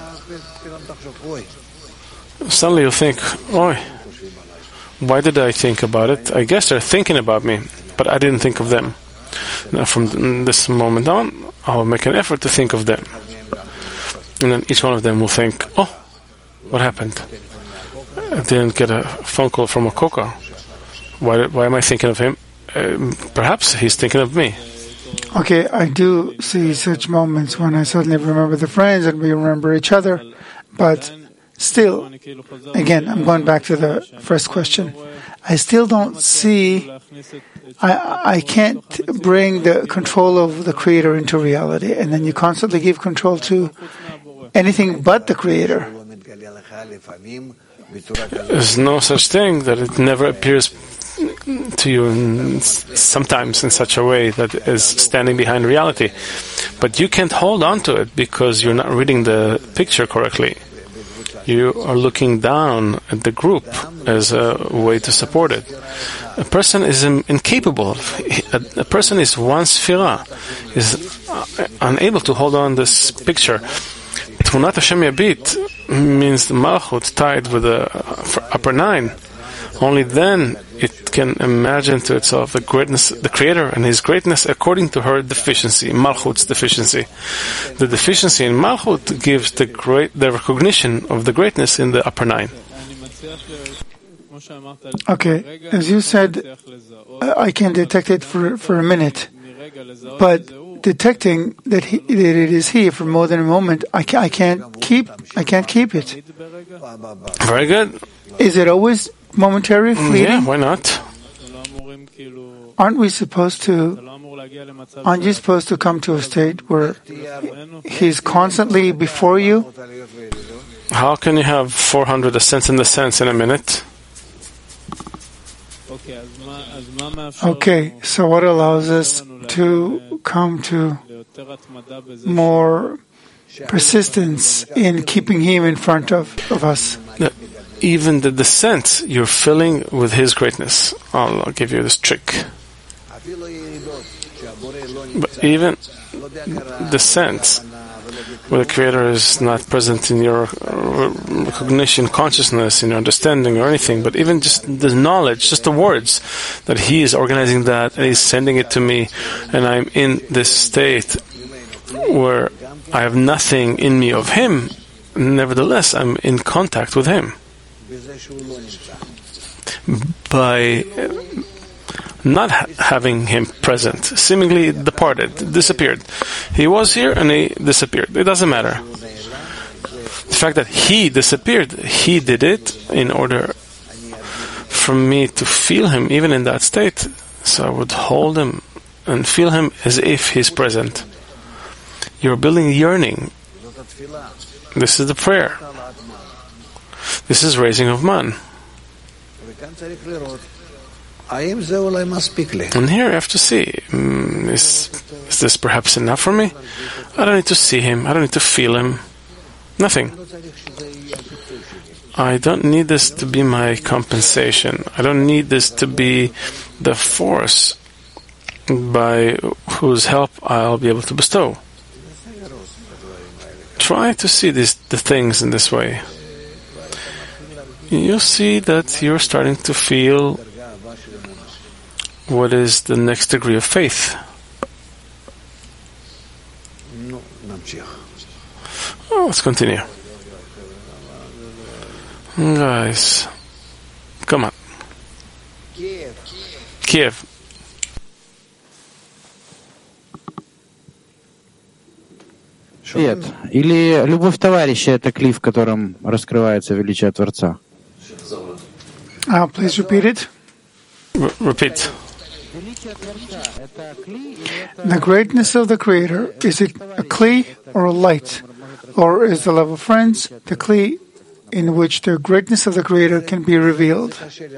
Suddenly you'll think, "Oi, why did I think about it? I guess they're thinking about me, but I didn't think of them. Now from this moment on, I'll make an effort to think of them." And then each one of them will think, "Oh, what happened? I didn't get a phone call from Okoka. Why am I thinking of him? Perhaps he's thinking of me." Okay, I do see such moments when I suddenly remember the friends and we remember each other, but still, again, I'm going back to the first question. I still don't see, I can't bring the control of the Creator into reality, and then you constantly give control to anything but the Creator. There's no such thing that it never appears to you sometimes in such a way that is standing behind reality. But you can't hold on to it because you're not reading the picture correctly. You are looking down at the group as a way to support it. A person is incapable. A person is one sphira, is unable to hold on this picture. Tmunat Hashem Yabit means the Malchut tied with the upper nine. Only then it can imagine to itself the greatness, the Creator and His greatness according to her deficiency, Malchut's deficiency. The deficiency in Malchut gives the recognition of the greatness in the upper nine. Okay, as you said, I can detect it for a minute, but detecting that it is He for more than a moment, I can't keep it. Very good. Is it always momentary, fleeting? Yeah, why not? Aren't you supposed to come to a state where He's constantly before you? How can you have 400 ascents in the sense in a minute? Okay, so what allows us to come to more persistence in keeping Him in front of us? Even the descent you're filling with His greatness. I'll give you this trick. But even descent, where the Creator is not present in your recognition, consciousness, in your understanding or anything, but even just the knowledge, just the words, that He is organizing that and He's sending it to me, and I'm in this state where I have nothing in me of Him, nevertheless I'm in contact with Him. By not having Him present, seemingly departed, disappeared. He was here and He disappeared. It doesn't matter. The fact that He disappeared, He did it in order for me to feel Him even in that state. So I would hold Him and feel Him as if He's present. You're building yearning. This is the prayer. This is raising of man. And here I have to see, is this perhaps enough for me? I don't need to see Him. I don't need to feel Him. Nothing. I don't need this to be my compensation. I don't need this to be the force by whose help I'll be able to bestow. Try to see the things in this way. You'll see that you're starting to feel what is the next degree of faith. Oh, let's continue. Guys, come on. Kiev. Привет. Или любовь товарища — это клиф, в котором раскрывается величие Творца? Please repeat it. Repeat. The greatness of the Creator, is it a kli or a light? Or is the love of friends the kli in which the greatness of the Creator can be revealed?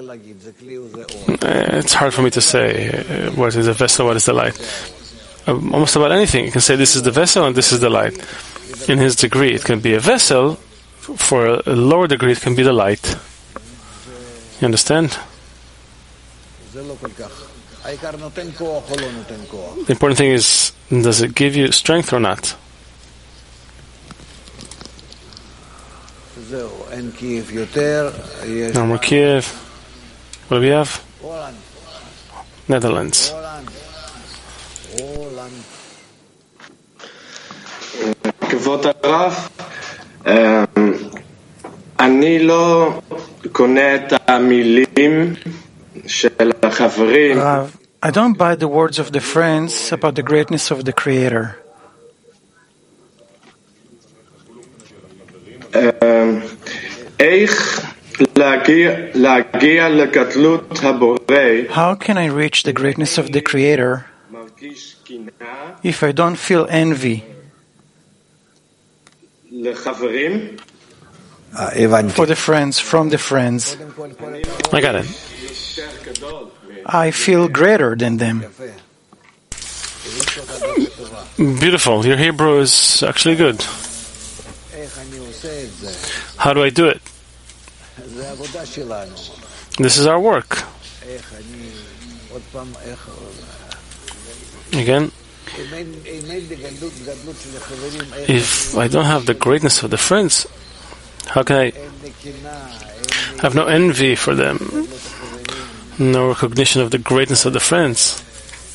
It's hard for me to say what is the vessel, what is the light. Almost about anything. You can say this is the vessel and this is the light. In his degree, it can be a vessel. For a lower degree, it can be the light. You understand? The important thing is, does it give you strength or not? No more Kiev. What do we have? Netherlands. כבוד הרב, אני לא קונה את המילים של החברים. I don't buy the words of the friends about the greatness of the Creator. איך להגיע לגדלות הבורא? How can I reach the greatness of the Creator if I don't feel envy for the friends, from the friends? I got it. I feel greater than them. Beautiful. Your Hebrew is actually good. How do I do it? This is our work. Again, if I don't have the greatness of the friends, how can I have no envy for them, no recognition of the greatness of the friends?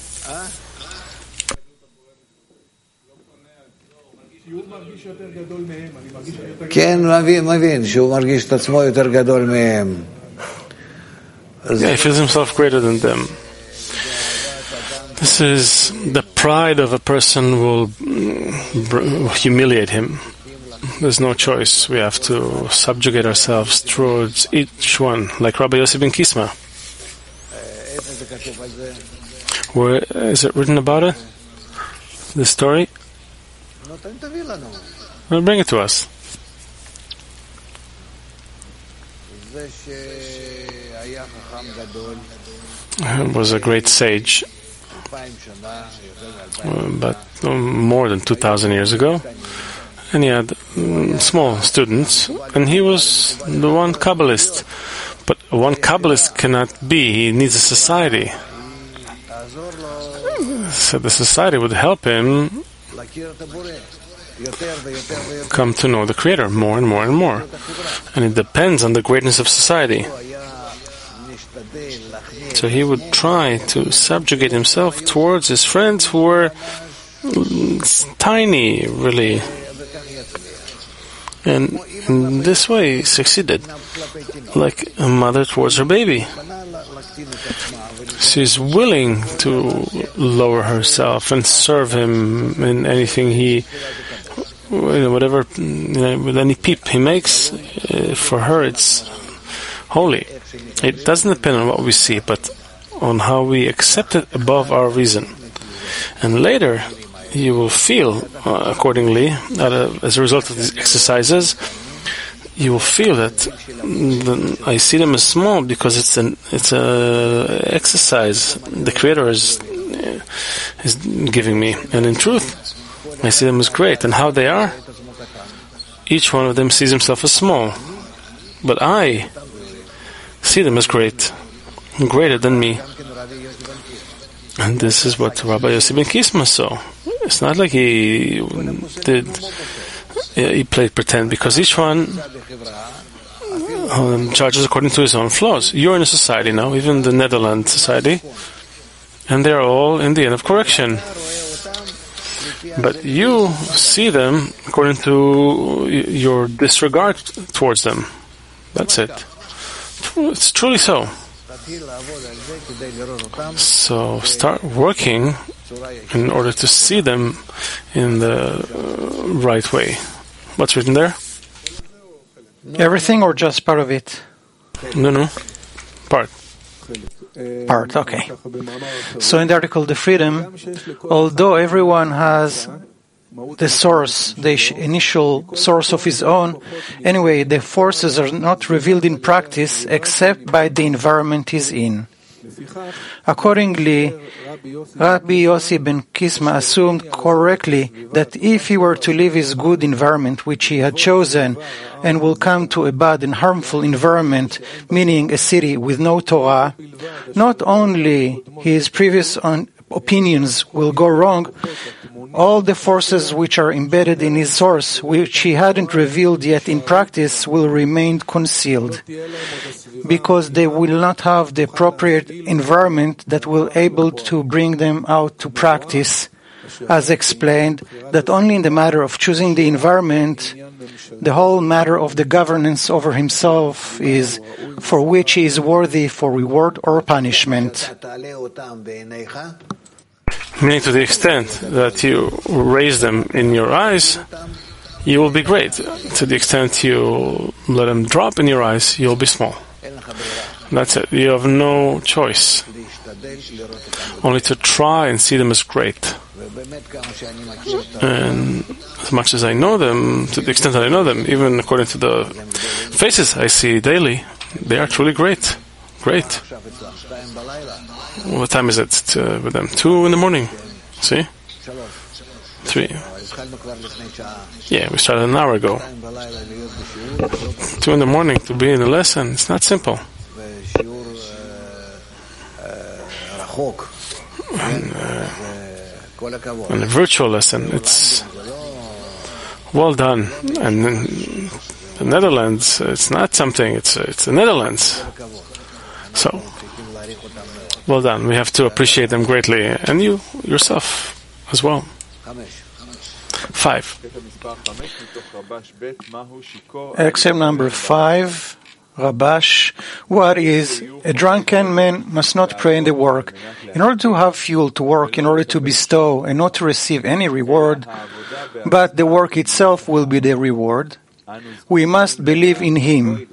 Yeah, he feels himself greater than them. This is the pride of a person will humiliate him. There's no choice. We have to subjugate ourselves towards each one, like Rabbi Yossi ben Kisma. Where is it written about it? The story? Well, bring it to us. He was a great sage, but more than 2,000 years ago. And he had small students, and he was the one Kabbalist. But one Kabbalist cannot be, he needs a society. So the society would help him come to know the Creator more and more and more. And it depends on the greatness of society. So he would try to subjugate himself towards his friends who were tiny, really. And in this way, he succeeded, like a mother towards her baby. She's willing to lower herself and serve him in anything whatever, with any peep he makes. For her, it's holy. It doesn't depend on what we see, but on how we accept it above our reason. And later, you will feel accordingly, as a result of these exercises, you will feel that I see them as small because it's a exercise the Creator is giving me, and in truth, I see them as great. And how they are, each one of them sees himself as small, but I see them as great, greater than me. And this is what Rabbi Yossi ben Kisma saw. It's not like he played pretend, because each one judges according to his own flaws. You're in a society now, even the Netherlands society, and they're all in the end of correction. But you see them according to your disregard towards them. That's it. It's truly so. So start working in order to see them in the right way. What's written there? Everything or just part of it? No. Part. part. Okay. So in the article, The Freedom, although everyone has the source, the initial source of his own, anyway, the forces are not revealed in practice except by the environment he's in. Accordingly, Rabbi Yossi ben Kisma assumed correctly that if he were to leave his good environment which he had chosen and will come to a bad and harmful environment, meaning a city with no Torah, not only his previous opinions will go wrong, all the forces which are embedded in his source, which he hadn't revealed yet in practice, will remain concealed, because they will not have the appropriate environment that will able to bring them out to practice. As explained, that only in the matter of choosing the environment, the whole matter of the governance over himself is for which he is worthy for reward or punishment. Meaning, to the extent that you raise them in your eyes, you will be great. To the extent you let them drop in your eyes, you'll be small. That's it. You have no choice. Only to try and see them as great. And as much as I know them, to the extent that I know them, even according to the faces I see daily, they are truly great. Great. What time is it with them? 2 in the morning. See? 3. Yeah, we started an hour ago. 2 in the morning to be in the lesson. It's not simple. And a virtual lesson, it's well done. And in the Netherlands, it's not something, it's the Netherlands. So, well done. We have to appreciate them greatly, and you yourself as well. 5. Except number 5, Rabash, what is a drunken man must not pray in the work. In order to have fuel to work, in order to bestow and not to receive any reward, but the work itself will be the reward, we must believe in him,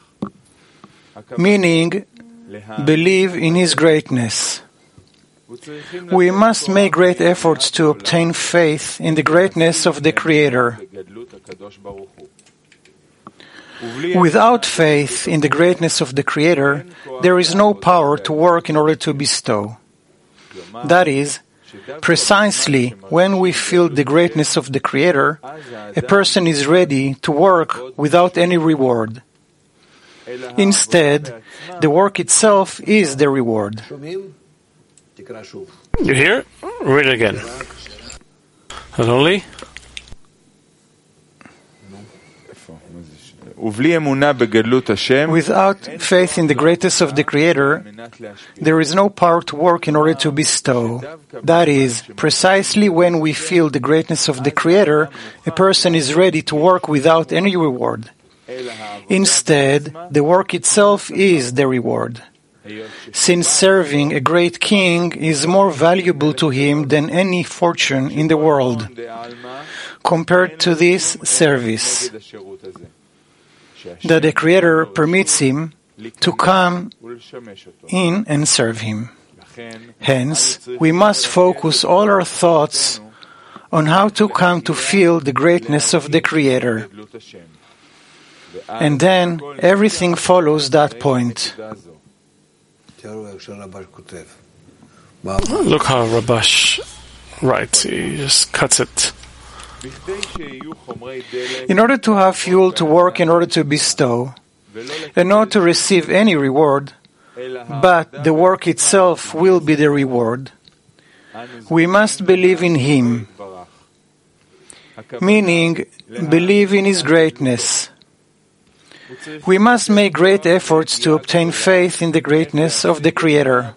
meaning believe in his greatness. We must make great efforts to obtain faith in the greatness of the Creator. Without faith in the greatness of the Creator, there is no power to work in order to bestow. That is, precisely when we feel the greatness of the Creator, a person is ready to work without any reward. Instead, the work itself is the reward. You hear? Read it again. Not only. Without faith in the greatness of the Creator, there is no power to work in order to bestow. That is, precisely when we feel the greatness of the Creator, a person is ready to work without any reward. Instead, the work itself is the reward. Since serving a great king is more valuable to him than any fortune in the world, compared to this service that the Creator permits him to come in and serve him. Hence, we must focus all our thoughts on how to come to feel the greatness of the Creator. And then everything follows that point. Look how Rabash writes. He just cuts it. In order to have fuel to work in order to bestow, and not to receive any reward, but the work itself will be the reward, we must believe in Him, meaning believe in His greatness. We must make great efforts to obtain faith in the greatness of the Creator.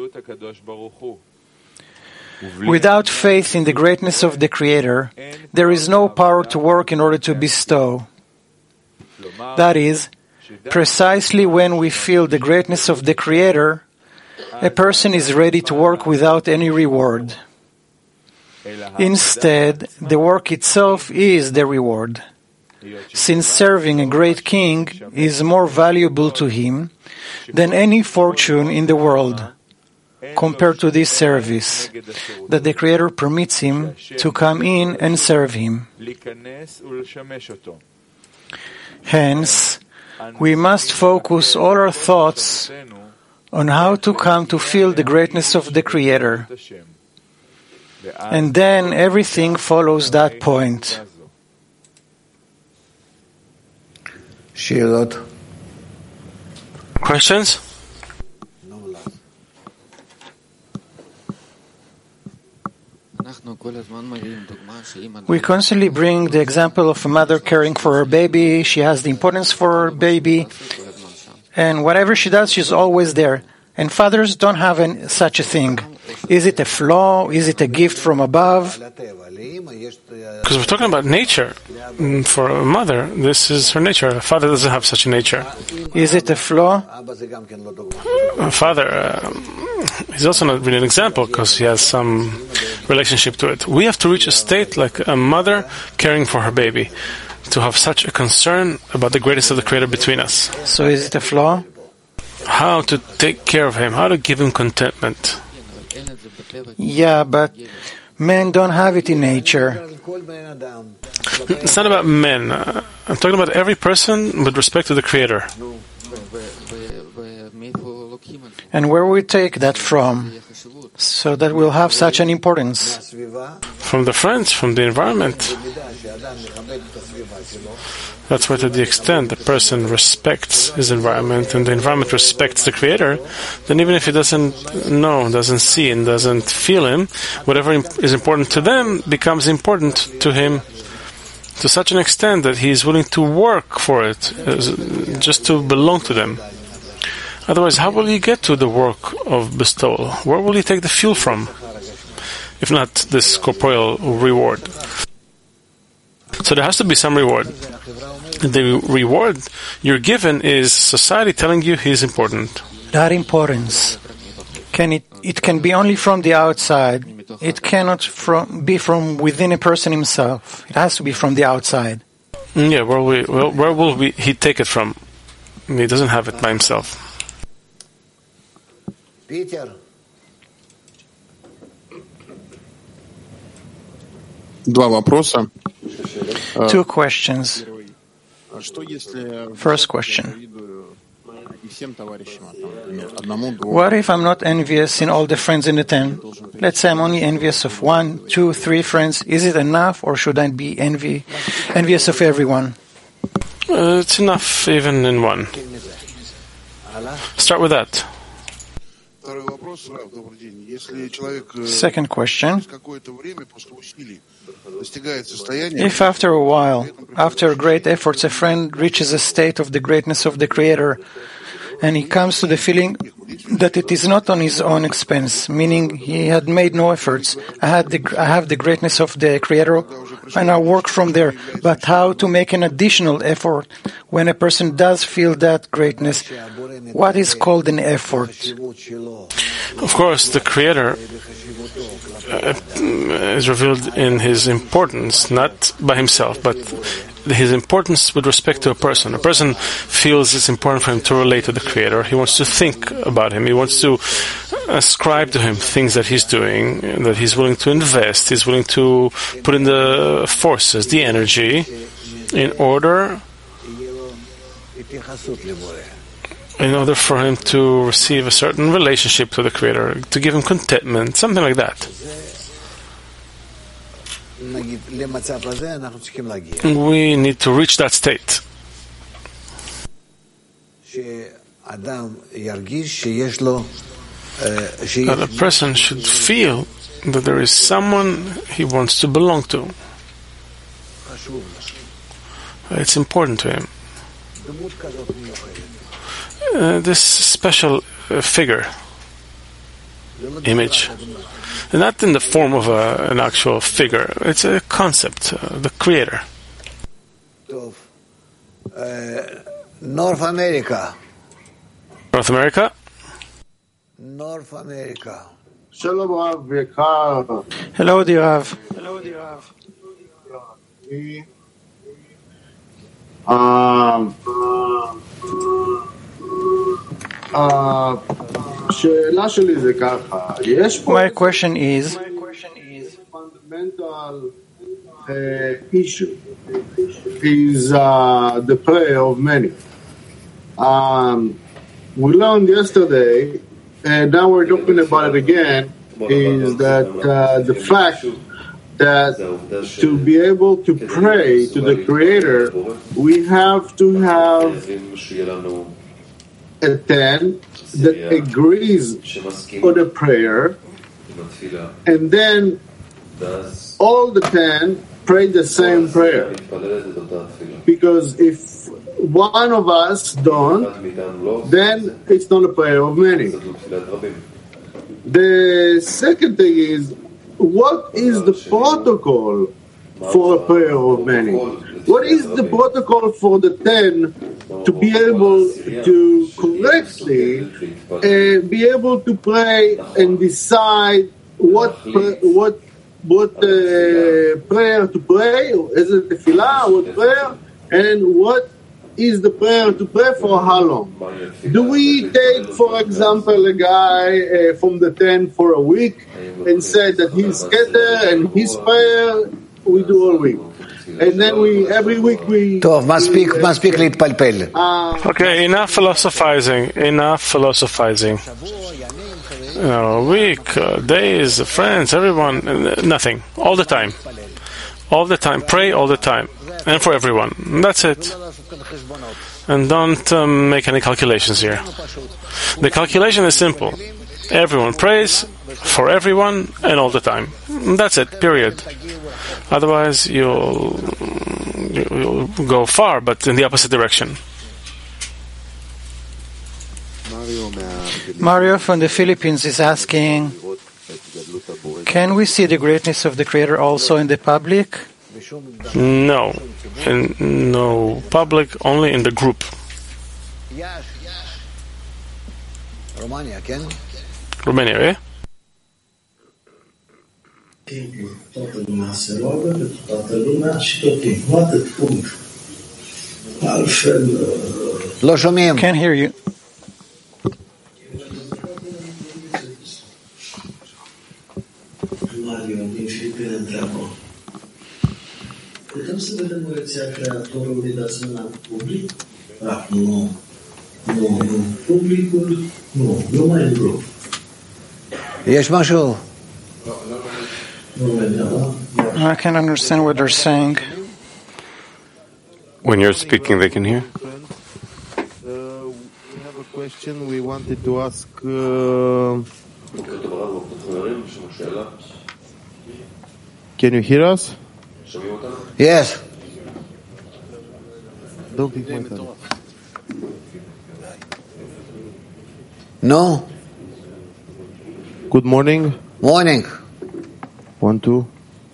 Without faith in the greatness of the Creator, there is no power to work in order to bestow. That is, precisely when we feel the greatness of the Creator, a person is ready to work without any reward. Instead, the work itself is the reward. since serving a great king is more valuable to him than any fortune in the world, compared to this service that the Creator permits him to come in and serve him. Hence, we must focus all our thoughts on how to come to feel the greatness of the Creator. And then everything follows that point. Questions? We constantly bring the example of a mother caring for her baby. She has the importance for her baby, and whatever she does, she's always there. And fathers don't have such a thing. Is it a flaw? Is it a gift from above? Because we're talking about nature. For a mother, this is her nature. A father doesn't have such a nature. Is it a flaw? A father, he's also not really an example because he has some relationship to it. We have to reach a state like a mother caring for her baby, to have such a concern about the greatness of the Creator between us. So is it a flaw? How to take care of him, how to give him contentment. Yeah, but men don't have it in nature. It's not about men. I'm talking about every person with respect to the Creator. And where we take that from, so that we'll have such an importance? From the friends, from the environment. That's why, to the extent the person respects his environment and the environment respects the Creator, then even if he doesn't know, doesn't see, and doesn't feel him, whatever is important to them becomes important to him to such an extent that he is willing to work for it, just to belong to them. Otherwise, how will he get to the work of bestowal? Where will he take the fuel from, if not this corporeal reward? So there has to be some reward. The reward you're given is society telling you he is important. That importance, it can be only from the outside. It cannot be from within a person himself. It has to be from the outside. Yeah, where will he take it from? He doesn't have it by himself. Peter. Два вопроса. Two questions. First question. What if I'm not envious in all the friends in the tent? Let's say I'm only envious of 1, 2, 3 friends. Is it enough, or should I be envious of everyone? It's enough even in one. Start with that. Second question. If after a while, after great efforts, a friend reaches a state of the greatness of the Creator, and he comes to the feeling that it is not on his own expense, meaning he had made no efforts. I have the greatness of the Creator, and I work from there. But how to make an additional effort when a person does feel that greatness? What is called an effort? Of course, the Creator is revealed in His importance, not by Himself, but His importance with respect to a person. A person feels it's important for him to relate to the Creator. He wants to think about Him. He wants to ascribe to Him things that He's doing, that He's willing to invest. He's willing to put in the forces, the energy, in order for him to receive a certain relationship to the Creator, to give him contentment, something like that. We need to reach that state. That a person should feel that there is someone he wants to belong to. It's important to him. This special figure, image, not in the form of an actual figure. It's a concept, the Creator. North America. North America? North America. Hello, dear Rav. My question is, fundamental issue is the prayer of many. We learned yesterday, and now we're talking about it again, is that the fact that to be able to pray to the Creator, we have to have a 10 that agrees on the prayer, and then all the 10 pray the same prayer. Because if one of us don't, then it's not a prayer of many. The second thing is, what is the protocol for a prayer of many? What is the protocol for the 10 to be able to correctly be able to pray and decide what prayer to pray? Is it tefillah? What prayer? And what is the prayer to pray for how long? Do we take, for example, a guy from the 10 for a week and say that his keter and his prayer we do all week? And then every week we... מספיק להתפלפל. Okay, enough philosophizing. Week, days, friends, everyone, nothing. All the time. All the time. Pray all the time. And for everyone. That's it. And don't make any calculations here. The calculation is simple. Everyone prays for everyone and all the time. That's it, period. Otherwise, you'll go far, but in the opposite direction. Mario from the Philippines is asking, can we see the greatness of the Creator also in the public? No. No public, only in the group. Romania, yeah? Toată lumea se roagă pentru toată lumea și tot timpul. Atât, punct. Altfel... Can't hear you. Mario din Filipine întreabă. Putem să vedem o rețea Creatorului de asemenea public? Nu publicul, numai în grup. יש משהו? I can't understand what they're saying. When you're speaking, they can hear. We have a question we wanted to ask. Can you hear us? Yes. Don't think my turn. No. Good morning. Morning. 1, 2.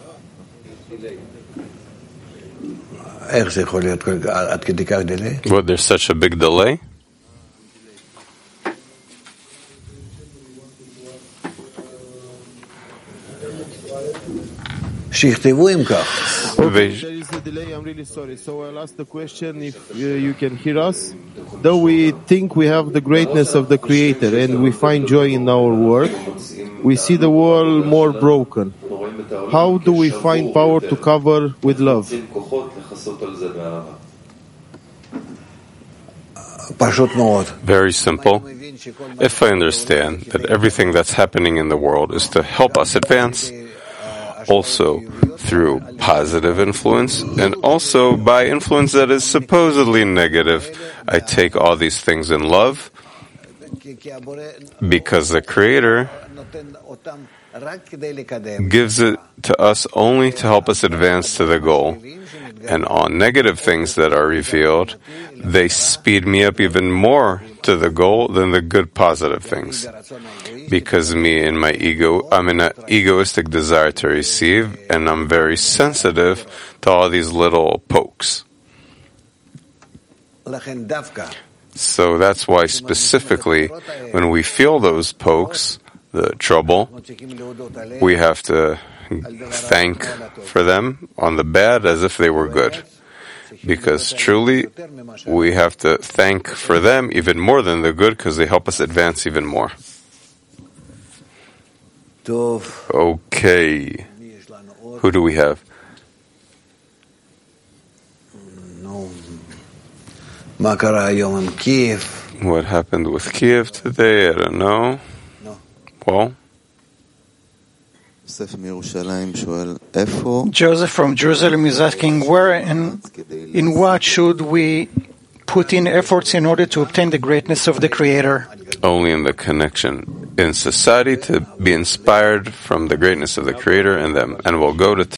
איך זה יכול להיות עד כדי כך דיליי? Well, there's such a big delay. שיכתבו אם כך. There is a delay, I'm really sorry. So I'll ask the question if you can hear us. Though we think we have the greatness of the Creator and we find joy in our work, we see the world more broken. How do we find power to cover with love? Very simple. If I understand that everything that's happening in the world is to help us advance, also through positive influence, and also by influence that is supposedly negative, I take all these things in love, because the Creator gives it to us only to help us advance to the goal. And all negative things that are revealed, they speed me up even more to the goal than the good positive things. Because me and my ego, I'm in an egoistic desire to receive, and I'm very sensitive to all these little pokes. So that's why specifically when we feel those pokes, the trouble, we have to thank for them on the bad as if they were good. because truly we have to thank for them even more than the good, because they help us advance even more. Okay. Who do we have? What happened with Kiev today? I don't know. Well, Joseph from Jerusalem is asking, where and in what should we put in efforts in order to obtain the greatness of the Creator? Only in the connection in society to be inspired from the greatness of the Creator in them. And we'll go to